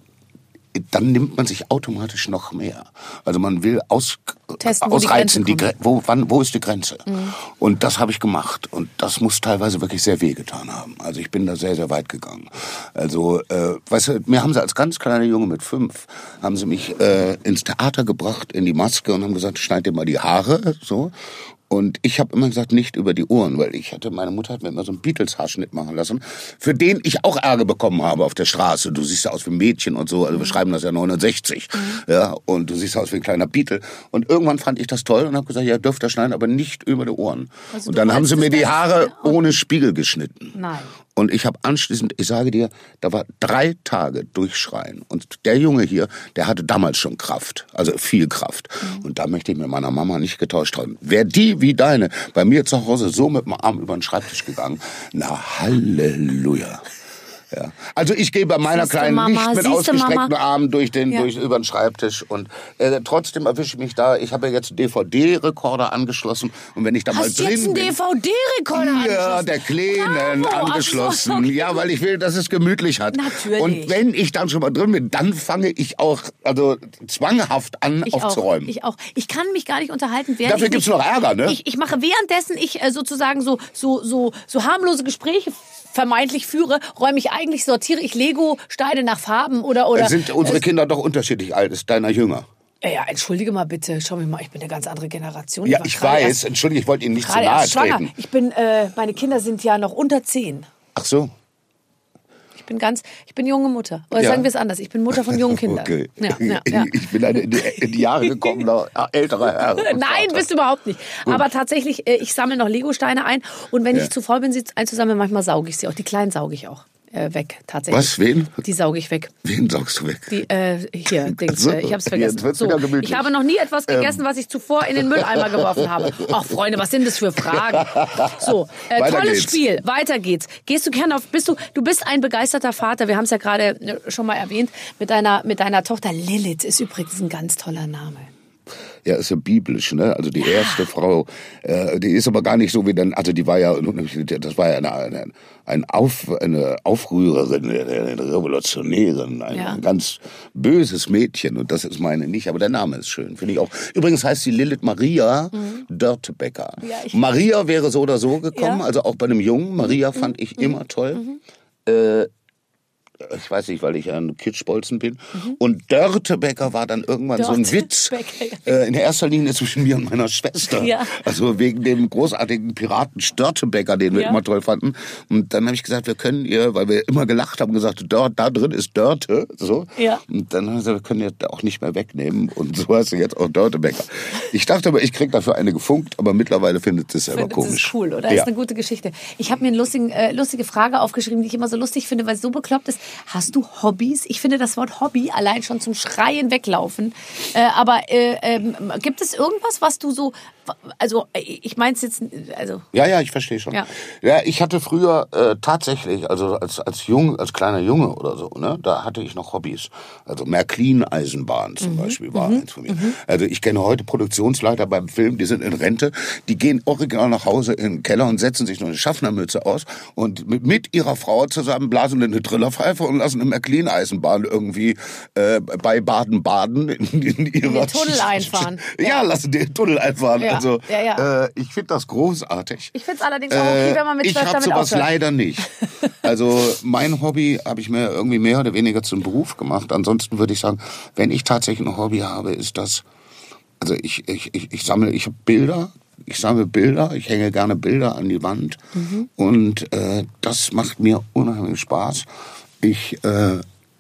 dann nimmt man sich automatisch noch mehr. Also man will aus, Testen, ausreizen, die die, wo, wann, wo ist die Grenze? Mhm. Und das habe ich gemacht. Und das muss teilweise wirklich sehr wehgetan haben. Also ich bin da sehr, sehr weit gegangen. Also, äh, weißt du, mir haben sie als ganz kleiner Junge mit fünf, haben sie mich äh, ins Theater gebracht, in die Maske und haben gesagt, schneid dir mal die Haare, so. Und ich habe immer gesagt, nicht über die Ohren, weil ich hatte, meine Mutter hat mir immer so einen Beatles-Haarschnitt machen lassen, für den ich auch Ärger bekommen habe auf der Straße. Du siehst ja aus wie ein Mädchen und so, also wir schreiben das ja neunundsechzig, mhm. ja, und du siehst aus wie ein kleiner Beatle. Und irgendwann fand ich das toll und habe gesagt, ja, dürft ihr schneiden, aber nicht über die Ohren. Also und dann haben sie mir die Haare ohne Spiegel geschnitten. Nein. Und ich habe anschließend, ich sage dir, da war drei Tage durchschreien. Und der Junge hier, der hatte damals schon Kraft, also viel Kraft. Mhm. Und da möchte ich mit meiner Mama nicht getauscht haben. Wäre die wie deine bei mir zu Hause so mit dem Arm über den Schreibtisch gegangen, na Halleluja. Ja. Also ich gehe bei meiner Siehste, Kleinen Mama, nicht mit ausgestreckten Mama? Armen durch den, ja. durch, über den Schreibtisch. Und äh, trotzdem erwische ich mich da. Ich habe ja jetzt einen D V D-Rekorder angeschlossen. Und wenn ich da mal Hast du drin jetzt einen bin... D V D-Rekorder angeschlossen? Ja, der Kleinen Bravo, angeschlossen. so, okay. Ja, weil ich will, dass es gemütlich hat. Natürlich. Und wenn ich dann schon mal drin bin, dann fange ich auch also zwanghaft an, ich aufzuräumen. Auch, ich auch. Ich kann mich gar nicht unterhalten. Während Dafür ich gibt's mich, noch Ärger, ne? Ich, ich mache währenddessen ich äh, sozusagen so, so, so, so harmlose Gespräche vermeintlich führe, räume ich eigentlich, sortiere ich Lego-Steine nach Farben oder... oder Sind unsere äh, Kinder doch unterschiedlich alt? Ist deiner jünger? Ja, ja, entschuldige mal bitte. Schau mich mal, ich bin eine ganz andere Generation. Ja, ich weiß. Erst, Entschuldige, ich wollte Ihnen nicht zu nahe treten. Ich bin, äh, meine Kinder sind ja noch unter zehn. Ach so. Ich bin ganz, ich bin junge Mutter. Oder Ja. sagen wir es anders, ich bin Mutter von jungen Kindern. Okay. Ja, ja, ja. Ich bin eine in die, in die Jahre gekommener älterer Herr. Nein, bist du überhaupt nicht. Aber tatsächlich, äh, ich sammle noch Legosteine ein und wenn Ja. ich zu faul bin, sie einzusammeln, manchmal sauge ich sie auch. Die kleinen sauge ich auch äh, weg, tatsächlich. Was, wen? Die sauge ich weg. Wen saugst du weg? Die, äh, hier, Dings, So, äh, ich hab's jetzt vergessen. wird's So, wieder gemütlich. ich habe noch nie etwas gegessen, was ich zuvor in den Mülleimer geworfen habe. Ach, Freunde, was sind das für Fragen? So, äh, Weiter tolles geht's. Spiel. Weiter geht's. Gehst du gerne auf, bist du, du bist ein begeisterter Vater. Wir haben es ja gerade äh, schon mal erwähnt. Mit deiner, mit deiner Tochter Lilith ist übrigens ein ganz toller Name. Ja, ist ja biblisch, ne? Also die erste Frau, äh, die ist aber gar nicht so wie dann, also die war ja, das war ja eine, eine, ein Auf, eine Aufrührerin, eine Revolutionärin, ein Ja. ganz böses Mädchen und das ist meine nicht, aber der Name ist schön, finde ich auch. Übrigens heißt sie Lilith Maria mhm. Dörtebecker. Ja, ich- Maria wäre so oder so gekommen, Ja. also auch bei einem Jungen. Maria fand ich immer toll. Äh, Ich weiß nicht, weil ich ja ein Kitschbolzen bin. Mhm. Und Dörtebecker war dann irgendwann so ein Witz. Dörtebecker. Äh, in erster Linie zwischen mir und meiner Schwester. Ja. Also wegen dem großartigen Piraten Störtebecker, den wir Ja. immer toll fanden. Und dann habe ich gesagt, wir können ihr, weil wir immer gelacht haben, gesagt, dort, da drin ist Dörte. So. Ja. Und dann haben wir gesagt, wir können ihr auch nicht mehr wegnehmen. Und so heißt sie jetzt auch Dörtebecker. Ich dachte aber, ich krieg dafür eine gefunkt, aber mittlerweile findet sie es selber Das komisch. ist cool, oder? Ja. Das ist eine gute Geschichte. Ich habe mir eine lustigen, äh, lustige Frage aufgeschrieben, die ich immer so lustig finde, weil es so bekloppt ist. Hast du Hobbys? Ich finde das Wort Hobby allein schon zum Schreien weglaufen. Äh, aber äh, ähm, gibt es irgendwas, was du so, also äh, ich meine es jetzt, also Ja, ja, ich verstehe schon. Ja. Ja, ich hatte früher äh, tatsächlich, also als als jung, als kleiner Junge oder so, ne, da hatte ich noch Hobbys. Also Märklin-Eisenbahn zum Mhm. Beispiel war eins von mir. Also ich kenne heute Produktionsleiter beim Film, die sind in Rente, die gehen original nach Hause in den Keller und setzen sich noch eine Schaffnermütze aus und mit, mit ihrer Frau zusammen blasen eine Trillerpfeife und lassen eine Märklin-Eisenbahn irgendwie äh, bei Baden-Baden in, in ihrer den Tunnel einfahren. Ja, Ja. lassen den Tunnel einfahren. Ja. Also Ja, ja. Äh, ich finde das großartig. ich finde es allerdings auch okay, wenn man mit ich zwölf habe damit sowas aufhört. leider nicht. Also mein Hobby habe ich mir irgendwie mehr oder weniger zum Beruf gemacht. Ansonsten würde ich sagen, wenn ich tatsächlich ein Hobby habe, ist das, also ich ich ich, ich sammle, ich habe Bilder. Ich sammle Bilder, ich hänge gerne Bilder an die Wand Mhm. und äh, das macht mir unheimlich Spaß. Ich äh,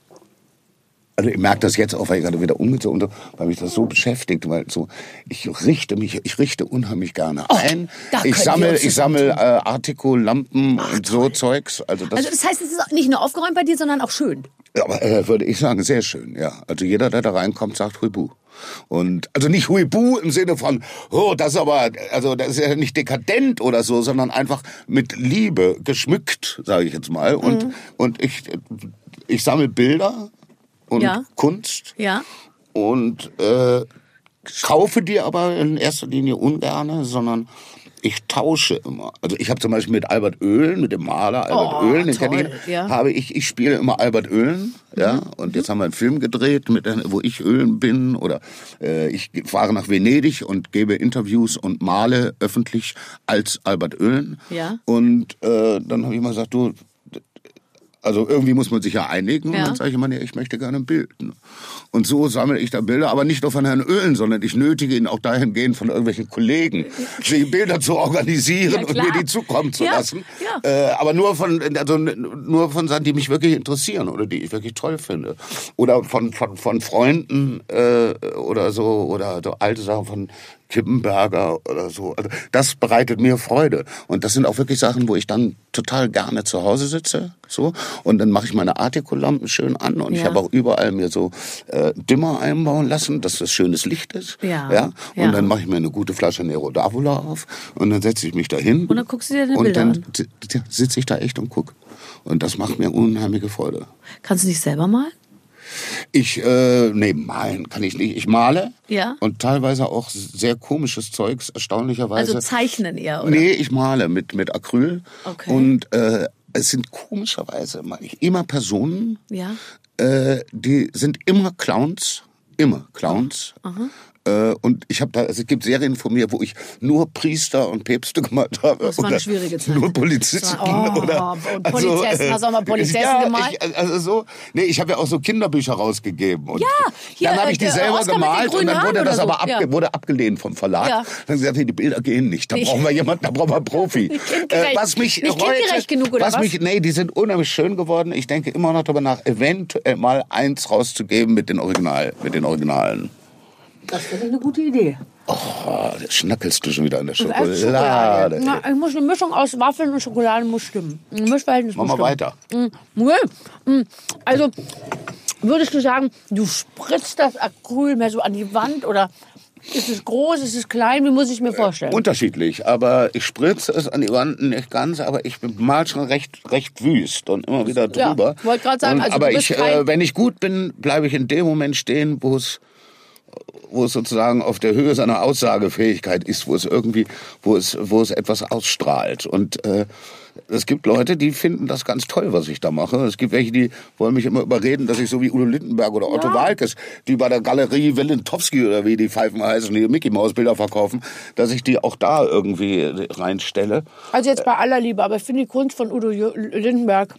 Also ich merke das jetzt auch, weil ich gerade wieder umgezogen bin, weil mich das so beschäftigt, weil so ich richte mich, ich richte unheimlich gerne ein. da Ich können wir sammle, uns ich sammle äh, Artico, Lampen und so Zeugs. Also das, Also das heißt, es ist nicht nur aufgeräumt bei dir, sondern auch schön. aber äh, würde ich sagen, sehr schön, ja. Also jeder, der da reinkommt, sagt Huibu. Und also nicht Huibu im Sinne von, oh, das ist aber, also das ist ja nicht dekadent oder so, sondern einfach mit Liebe geschmückt, sage ich jetzt mal. Und Mhm. und ich ich sammle Bilder und Ja. Kunst Ja. und äh, kaufe die aber in erster Linie ungerne, sondern ich tausche immer. Also ich habe zum Beispiel mit Albert Oehlen, mit dem Maler Albert Oh, Oehlen, den kenne toll, ich, ja. habe ich, ich spiele immer Albert Oehlen, ja, und jetzt haben wir einen Film gedreht, mit, wo ich Oehlen bin, oder äh, ich fahre nach Venedig und gebe Interviews und male öffentlich als Albert Oehlen. Ja. Und äh, dann habe ich immer gesagt, du, also irgendwie muss man sich ja einigen und Ja. dann sage ich immer, nee, ich möchte gerne ein Bild. Ne? Und so sammle ich da Bilder, aber nicht nur von Herrn Oehlen, sondern ich nötige ihn auch dahingehend von irgendwelchen Kollegen, die Bilder zu organisieren Ja, und klar. mir die zukommen zu Ja, lassen. ja. Äh, aber nur von, also nur von Sachen, die mich wirklich interessieren oder die ich wirklich toll finde. Oder von, von, von Freunden äh, oder so, oder so alte Sachen von Kippenberger oder so. Also das bereitet mir Freude. Und das sind auch wirklich Sachen, wo ich dann total gerne zu Hause sitze. So. Und dann mache ich meine Artico-Lampen schön an. Und ich Ja. habe auch überall mir so äh, Dimmer einbauen lassen, dass das schönes Licht ist. Ja. Ja? Und Ja. dann mache ich mir eine gute Flasche Nero d'Avola auf. Und dann setze ich mich da hin. Und dann guckst du dir deine Und Bilder dann an. si- sitze ich da echt und guck. Und das macht mir unheimliche Freude. Kannst du dich selber malen? Ich, äh, nee, malen kann ich nicht. Ich male. Ja. Und teilweise auch sehr komisches Zeugs, erstaunlicherweise. Also zeichnen eher, oder? Nee, ich male mit, mit Acryl. Okay. Und äh, es sind komischerweise meine ich, immer Personen, Ja. äh, die sind immer Clowns. Immer Clowns. Äh, und ich habe da, also es gibt Serien von mir, wo ich nur Priester und Päpste gemalt habe. Das war eine schwierige Zeit. Nur Polizisten. War, oh, oder, und Polizessen, also, hast du auch mal Polizessen ja, gemalt? Ich, also so, nee, ich habe ja auch so Kinderbücher rausgegeben. Und ja, hier, dann habe ich die äh, selber Oscar mit den gemalt und grünen dann wurde Haaren das oder aber so. abge Ja. wurde abgelehnt vom Verlag. Ja. Dann haben sie gesagt, nee, die Bilder gehen nicht. Da Nicht. brauchen wir jemanden, da brauchen wir einen Profi. Nicht kindgerecht. Äh, was mich Nicht heute, kindgerecht genug, oder was? was? Mich, nee, die sind unheimlich schön geworden. Ich denke immer noch darüber nach, eventuell mal eins rauszugeben mit den Original, mit den Originalen. Das wäre eine gute Idee. Oh, da schnackelst du schon wieder an der Das ist Schokolade. Schokolade. Na, ich muss eine Mischung aus Waffeln und Schokolade muss stimmen. Ein Mischverhältnis Mach muss mal stimmen. weiter. Mm, mm. Also, würdest du sagen, du spritzt das Acryl mehr so an die Wand oder ist es groß, ist es klein? Wie muss ich mir vorstellen? Unterschiedlich, aber ich spritze es an die Wand nicht ganz, aber ich mal schon recht, recht wüst und immer wieder Ja, drüber. wollte gerade sagen, Und, also aber du bist ich, kein- äh, wenn ich gut bin, bleibe ich in dem Moment stehen, wo es wo es sozusagen auf der Höhe seiner Aussagefähigkeit ist, wo es irgendwie, wo es, wo es etwas ausstrahlt. Und äh, es gibt Leute, die finden das ganz toll, was ich da mache. Es gibt welche, die wollen mich immer überreden, dass ich so wie Udo Lindenberg oder Otto Ja. Waalkes, die bei der Galerie Willentowski oder wie die Pfeifen heißen, die Mickey-Maus-Bilder verkaufen, dass ich die auch da irgendwie reinstelle. Also jetzt bei aller Liebe, aber ich finde die Kunst von Udo Jo- Lindenberg.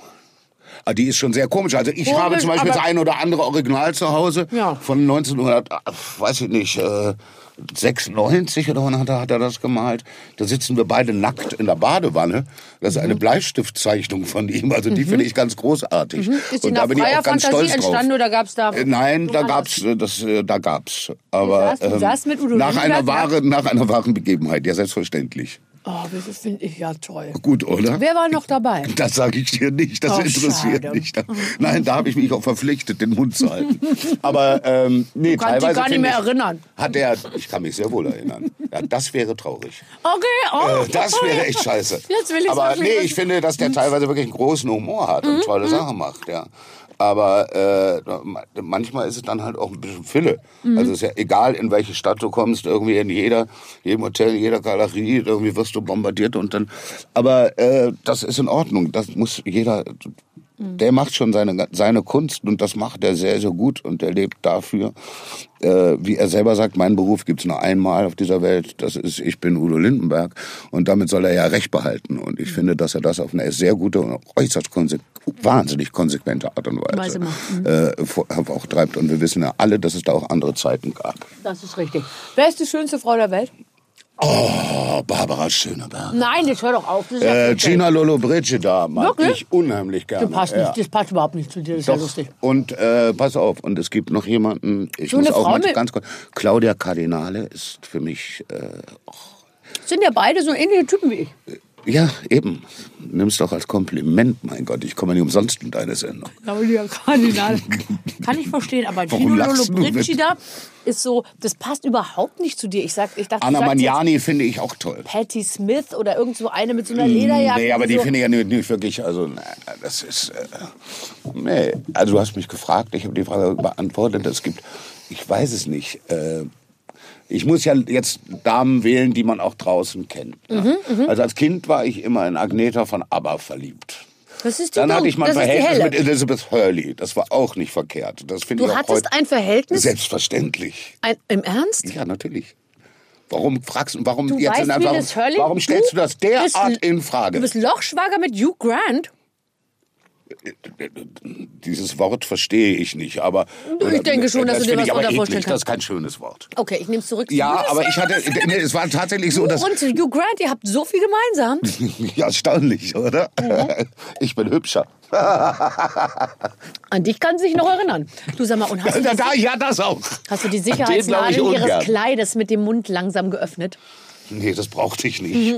Ah, die ist schon sehr komisch. Also ich Komisch, habe zum Beispiel aber- das ein oder andere Original zu Hause Ja. von neunzehnhundert, weiß ich nicht, äh, sechsundneunzig oder wann hat er, hat er das gemalt? Da sitzen wir beide nackt in der Badewanne. Das ist eine Bleistiftzeichnung von ihm. Also die finde ich ganz großartig. Mhm. Ist die Und nach da bin ich freier auch ganz Fantasie stolz drauf. entstanden oder gab es da? Äh, Nein, da Anders? gab's, äh, das, äh, da gab's. Aber Du saßt- du saßt mit Udo nach Lindenberg, einer ja? wahren, nach einer wahren Begebenheit, ja selbstverständlich. Oh, das finde ich ja toll. Gut, oder? Wer war noch dabei? Das sage ich dir nicht, das Oh, interessiert schade. nicht. Nein, da habe ich mich auch verpflichtet, den Mund zu halten. Aber ähm, nee, Du kannst dich teilweise gar nicht finde mehr ich, erinnern. Hat er, ich kann mich sehr wohl erinnern. Ja, das wäre traurig. Okay, oh. Äh, das wäre echt scheiße. Jetzt will ich's Aber wirklich nee, wissen. ich finde, dass der teilweise wirklich einen großen Humor hat und tolle Sachen macht, ja. Aber äh, manchmal ist es dann halt auch ein bisschen Fülle. Also es ist ja egal, in welche Stadt du kommst, irgendwie in jeder, jedem Hotel, jeder Galerie, irgendwie wirst du bombardiert und dann. Aber äh, das ist in Ordnung. Das muss jeder. Der macht schon seine seine Kunst und das macht er sehr sehr gut und er lebt dafür. Äh, wie er selber sagt, mein Beruf gibt's nur einmal auf dieser Welt. Das ist, ich bin Udo Lindenberg und damit soll er ja Recht behalten. Und ich finde, dass er das auf eine sehr gute und äußerst konse wahnsinnig konsequente Art und Weise, Weise macht. Mhm. äh, vor- auch treibt. Und wir wissen ja alle, dass es da auch andere Zeiten gab. Das ist richtig. Wer ist die schönste Frau der Welt? Oh, Barbara Schöneberger. Nein, jetzt hör doch auf. Das ist ja Äh, furchtbar. Gina Lollobrigida mag Wirklich? ich unheimlich gerne. Das passt, ja. nicht, das passt überhaupt nicht zu dir, das ist ja Doch. lustig. Und äh, pass auf, und es gibt noch jemanden, ich So muss eine auch Frau mal mit- ganz kurz, Claudia Cardinale ist für mich, äh, Sind ja beide so ähnliche Typen wie ich. ja, eben, nimm's doch als Kompliment, mein Gott, ich komme nicht umsonst in deine Sendung. Claudia Cardinal. Kann ich verstehen, aber Warum Gino lachst du Lollobrigida ist so, das passt überhaupt nicht zu dir. Ich sag, ich dachte, Anna du sagst jetzt Magnani finde ich auch toll. Patti Smith oder irgend so eine mit so einer Lederjacke. Nee, aber die so. finde ich ja nicht, nicht wirklich, also, na, das ist, äh, nee, also du hast mich gefragt, ich habe die Frage beantwortet, es gibt, ich weiß es nicht, äh, ich muss ja jetzt Damen wählen, die man auch draußen kennt. Mhm, Ja. Also als Kind war ich immer in Agneta von ABBA verliebt. Das ist die Dann Dun- hatte ich mal ein das ist die Verhältnis helle. mit Elizabeth Hurley. Das war auch nicht verkehrt. Das finde Du ich auch hattest heute ein Verhältnis? selbstverständlich. Ein, Im Ernst? Ja, natürlich. Warum fragst du, warum Du jetzt weißt, in wie warum, das Hurley... warum stellst du, das derart bist, in Frage? Du bist Lochschwager mit Hugh Grant? Dieses Wort verstehe ich nicht, aber Ich denke schon, dass das du dir finde was ich aber darunter eklig. vorstellen Das kannst. ist kein schönes Wort. Okay, ich nehme es zurück. Ja, Das aber war- ich hatte, nee, es war tatsächlich so, dass Und Hugh Grant, ihr habt so viel gemeinsam. ja, erstaunlich, oder? Mhm. Ich bin hübscher. An dich kann sie sich noch erinnern. Du sag mal, und hast du Da, die, da, ja, das auch. hast du die Den glaub ich Sicherheitsnadeln ungern. ihres Kleides mit dem Mund langsam geöffnet? Nee, das brauchte ich nicht.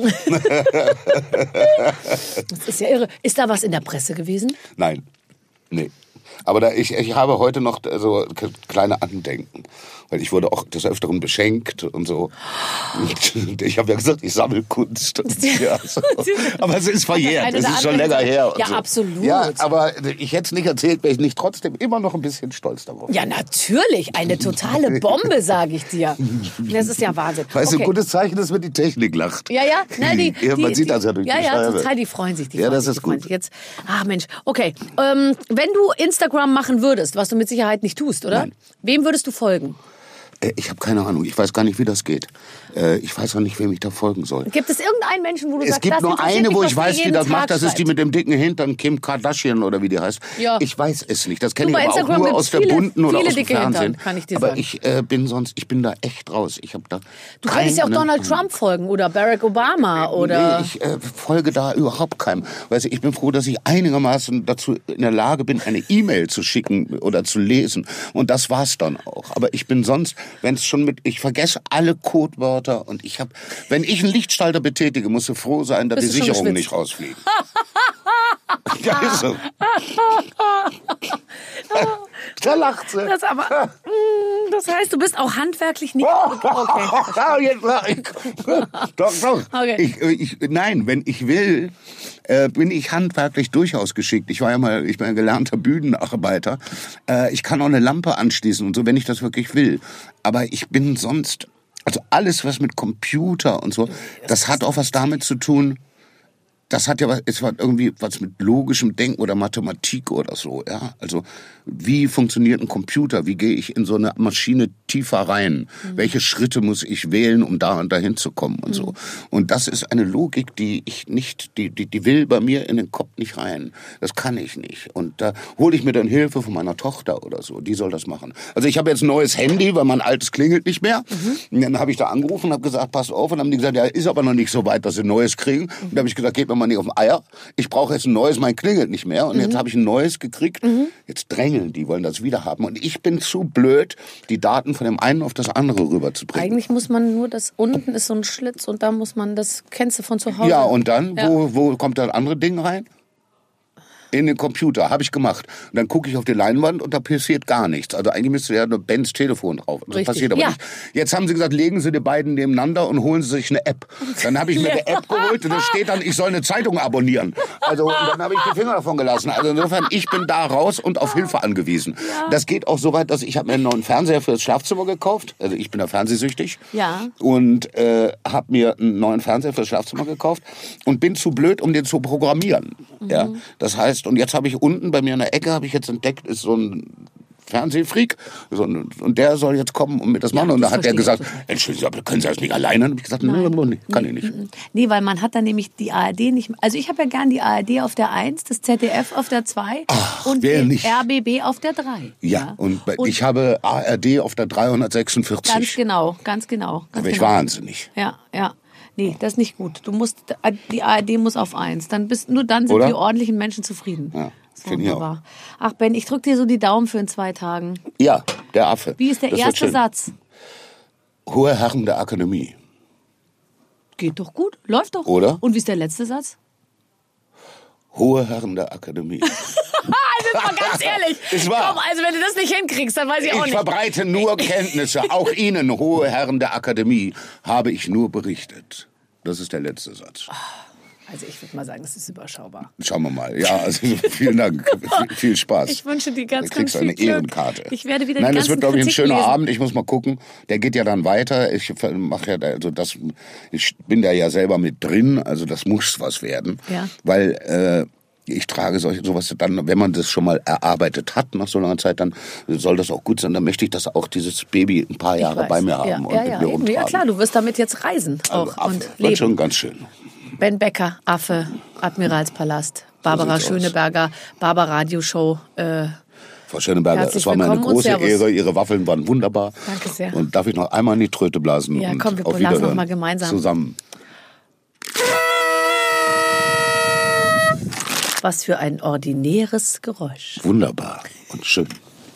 Das ist ja irre. Ist da was in der Presse gewesen? Nein, nee. Aber da, ich, ich habe heute noch so kleine Andenken. Weil ich wurde auch des Öfteren beschenkt und so. Und ich habe ja gesagt, ich sammle Kunst. Und ja, so. Aber es ist verjährt, Eine es der ist schon anderen länger Seite. her. und Ja, so. absolut. Ja, aber ich hätte es nicht erzählt, wäre ich nicht trotzdem immer noch ein bisschen stolz darauf. Ja, natürlich. Eine totale Bombe, sage ich dir. Das ist ja Wahnsinn. Weißt du, Okay. ein gutes Zeichen ist, wenn die Technik lacht. Ja, ja, na, die, Ja, man die, sieht die, das ja durch ja, die ja, Scheibe. total, die freuen sich. Die Ja, freuen das sich, ist die freuen gut. sich jetzt. Ach Mensch, okay. Ähm, wenn du Instagram machen würdest, was du mit Sicherheit nicht tust, oder? Nein. Wem würdest du folgen? Äh, ich habe keine Ahnung. Ich weiß gar nicht, wie das geht. Äh, ich weiß auch nicht, wem ich da folgen soll. Gibt es irgendeinen Menschen, wo du es sagst, gibt das nur interessiert eine, mich, wo was ich weiß, die die das jeden macht. Tag Das ist die schreibt? mit dem dicken Hintern, Kim Kardashian oder wie die heißt. Ja. Ich weiß es nicht. Das kenne Du, ich bei aber auch Instagram nur gibt's aus der viele- Bunten oder viele aus dem dicke Hintern, Fernsehen. kann ich dir aber sagen. ich äh, bin sonst, ich bin da echt raus. Ich habe da. Du könntest ja auch keine Donald Ahnung. Trump folgen oder Barack Obama oder... Nee, ich äh, folge da überhaupt keinem. Weißt du, ich bin froh, dass ich einigermaßen dazu in der Lage bin, eine E-Mail zu schicken oder zu lesen. Und das war's dann auch. Aber ich bin sonst, wenn es schon mit, ich vergesse alle Codewörter und ich habe, wenn ich einen Lichtschalter betätige, musst du froh sein, dass Bist die du schon Sicherungen geschwitzt? nicht rausfliegen. Ja, ist so. Da lacht sie. Das aber, mm, das heißt, du bist auch handwerklich nicht... Okay. Ja, jetzt lach ich. Doch, doch. Okay. Ich, ich, nein, wenn ich will, äh, bin ich handwerklich durchaus geschickt. Ich war ja mal, ich bin ein gelernter Bühnenarbeiter. Äh, ich kann auch eine Lampe anschließen und so, wenn ich das wirklich will. Aber ich bin sonst, also alles, was mit Computer und so, das hat auch was damit zu tun. Das hat ja was, es hat irgendwie was mit logischem Denken oder Mathematik oder so, ja. Also, wie funktioniert ein Computer? Wie gehe ich in so eine Maschine tiefer rein? Mhm. Welche Schritte muss ich wählen, um da und dahin zu kommen und mhm. so? Und das ist eine Logik, die ich nicht, die, die, die will bei mir in den Kopf nicht rein. Das kann ich nicht. Und da hole ich mir dann Hilfe von meiner Tochter oder so. Die soll das machen. Also, ich habe jetzt ein neues Handy, weil mein altes klingelt nicht mehr. Mhm. Und dann habe ich da angerufen und habe gesagt, passt auf. Und dann haben die gesagt, ja, ist aber noch nicht so weit, dass sie ein neues kriegen. Mhm. Und dann habe ich gesagt, geht mir mal nicht auf den Eier. Ich brauche jetzt ein neues, mein klingelt nicht mehr. Und mhm. jetzt habe ich ein neues gekriegt. Mhm. Jetzt drängeln die, wollen das wieder haben. Und ich bin zu blöd, die Daten von dem einen auf das andere rüberzubringen. Eigentlich muss man nur, das unten ist so ein Schlitz und da muss man, das kennst du von zu Hause. Ja, und dann, ja. Wo, wo kommt das andere Ding rein? In den Computer, habe ich gemacht. Und dann gucke ich auf die Leinwand und da passiert gar nichts. Also eigentlich müsste ja nur Bens Telefon drauf. Das Richtig. passiert aber Ja. nicht. Jetzt haben sie gesagt, legen Sie die beiden nebeneinander und holen Sie sich eine App. Dann habe ich mir eine App geholt und da steht dann, ich soll eine Zeitung abonnieren. Also und dann habe ich die Finger davon gelassen. Also insofern, ich bin da raus und auf Hilfe angewiesen. Ja. Das geht auch so weit, dass ich habe mir einen neuen Fernseher für das Schlafzimmer gekauft. Also ich bin da fernsehsüchtig. Ja. Und äh, habe mir einen neuen Fernseher für das Schlafzimmer gekauft und bin zu blöd, um den zu programmieren. Mhm. Ja, das heißt, und jetzt habe ich unten bei mir in der Ecke, habe ich jetzt entdeckt, ist so ein Fernsehfreak. So ein, und der soll jetzt kommen und mir das machen. Ja, und da hat er gesagt, entschuldigen Sie, aber können Sie das nicht alleine? Und ich gesagt, nein, nee, kann ich nicht. Nee, weil man hat dann nämlich die A R D nicht. Also ich habe ja gern die A R D auf der eins, das Z D F auf der zwei Ach, und wer den nicht? R B B auf der drei. Ja, ja. Und, und ich habe A R D auf der dreihundertsechsundvierzig. Ganz genau, ganz genau. Ganz da wäre ich genau. wahnsinnig. Ja, ja. Nee, das ist nicht gut. Du musst, die A R D muss auf eins. Dann bist, nur dann sind Oder? die ordentlichen Menschen zufrieden. Ja, so, finde ich auch. war. Ach Ben, ich drück dir so die Daumen für in zwei Tagen. Ja, der Affe. Wie ist der Das wird erste schön. Satz? Hohe Herren der Akademie. Geht doch gut, läuft doch. Oder? Und wie ist der letzte Satz? Hohe Herren der Akademie. Also mal ganz ehrlich. Ist wahr. Komm, also wenn du das nicht hinkriegst, dann weiß ich auch Ich nicht. verbreite nur Kenntnisse. Auch Ihnen, hohe Herren der Akademie, habe ich nur berichtet. Das ist der letzte Satz. Also ich würde mal sagen, das ist überschaubar. Schauen wir mal. Ja, also vielen Dank. viel, viel Spaß. Ich wünsche dir ganz, Du kriegst ganz viel eine Glück. Ehrenkarte. Ich werde wieder Nein, die es wird, ganzen glaube ich, ein Kritiken schöner lesen. Abend. Ich muss mal gucken. Der geht ja dann weiter. Ich mache ja, da- also das, ich bin da ja selber mit drin. Also das muss was werden. Ja. Weil äh, ich trage solche, sowas dann, wenn man das schon mal erarbeitet hat nach so langer Zeit, dann soll das auch gut sein. Dann möchte ich, dass auch dieses Baby ein paar Ich Jahre weiß. bei mir haben ja, und ja, mit ja, mir eben. rumtragen. Ja klar, du wirst damit jetzt reisen auch Also, und Affe, leben. wird schon ganz schön. Ben Becker, Affe, Admiralspalast, Barbara sieht's aus. Schöneberger, Barbara Radioshow. Äh, Frau Schöneberger, Herzlich es war mir eine willkommen und große Servus. Ehre. Ihre Waffeln waren wunderbar. Danke sehr. Und darf ich noch einmal in die Tröte blasen? Ja, und komm, wir auf blasen noch Wiederhören. mal gemeinsam. Zusammen. was für ein ordinäres Geräusch. Wunderbar und schön.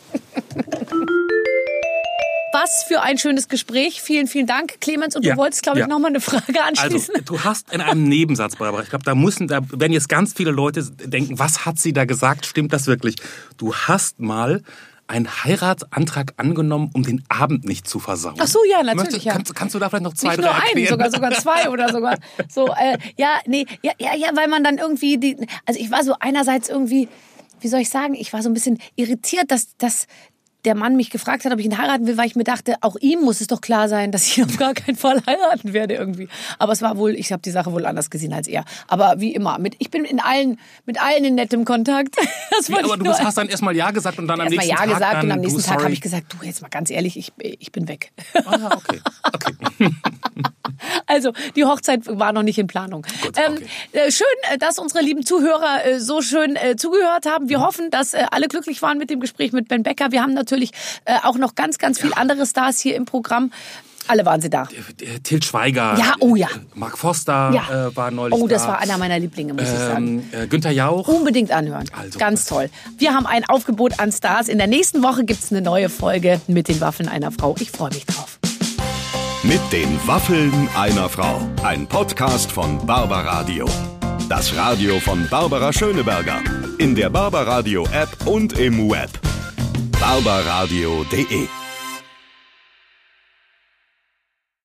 Was für ein schönes Gespräch. Vielen, vielen Dank, Clemens. Und Ja, du wolltest, glaube ich, ja. noch mal eine Frage anschließen. Also, du hast in einem Nebensatz, Barbara, ich glaube, da müssen, da werden jetzt ganz viele Leute denken, was hat sie da gesagt? Stimmt das wirklich? Du hast mal einen Heiratsantrag angenommen, um den Abend nicht zu versauen. Ach so, ja, natürlich. Möchtest, Ja. kannst, kannst du da vielleicht noch zwei, Nicht drei nur einen, erklären? sogar, sogar zwei oder sogar. So, äh, ja, nee, ja, ja, ja, weil man dann irgendwie, die, also ich war so einerseits irgendwie, wie soll ich sagen, ich war so ein bisschen irritiert, dass, dass der Mann mich gefragt hat, ob ich ihn heiraten will, weil ich mir dachte, auch ihm muss es doch klar sein, dass ich auf gar keinen Fall heiraten werde irgendwie. Aber es war wohl, ich habe die Sache wohl anders gesehen als er. Aber wie immer, mit, ich bin in allen, mit allen in nettem Kontakt. Das wie, aber du nur, hast dann erstmal Ja gesagt und dann am nächsten ja Tag gesagt dann, und am nächsten du, Tag habe ich gesagt, du, jetzt mal ganz ehrlich, ich, ich bin weg. Ah, okay. okay. Also, die Hochzeit war noch nicht in Planung. Gut, ähm, okay. äh, schön, dass unsere lieben Zuhörer äh, so schön äh, zugehört haben. Wir hoffen, dass äh, alle glücklich waren mit dem Gespräch mit Ben Becker. Wir haben natürlich äh, auch noch ganz, ganz viele ja. andere Stars hier im Programm. Alle waren sie da. Til Schweiger, ja, oh ja. Mark Forster ja. äh, war neulich da. Oh, das war einer meiner Lieblinge, muss ähm, ich sagen. Äh, Günther Jauch. Unbedingt anhören. Also, ganz toll. Wir haben ein Aufgebot an Stars. In der nächsten Woche gibt es eine neue Folge mit den Waffeln einer Frau. Ich freue mich drauf. Mit den Waffeln einer Frau. Ein Podcast von Barbaradio. Das Radio von Barbara Schöneberger. In der Barbaradio App und im Web. barbaradio punkt de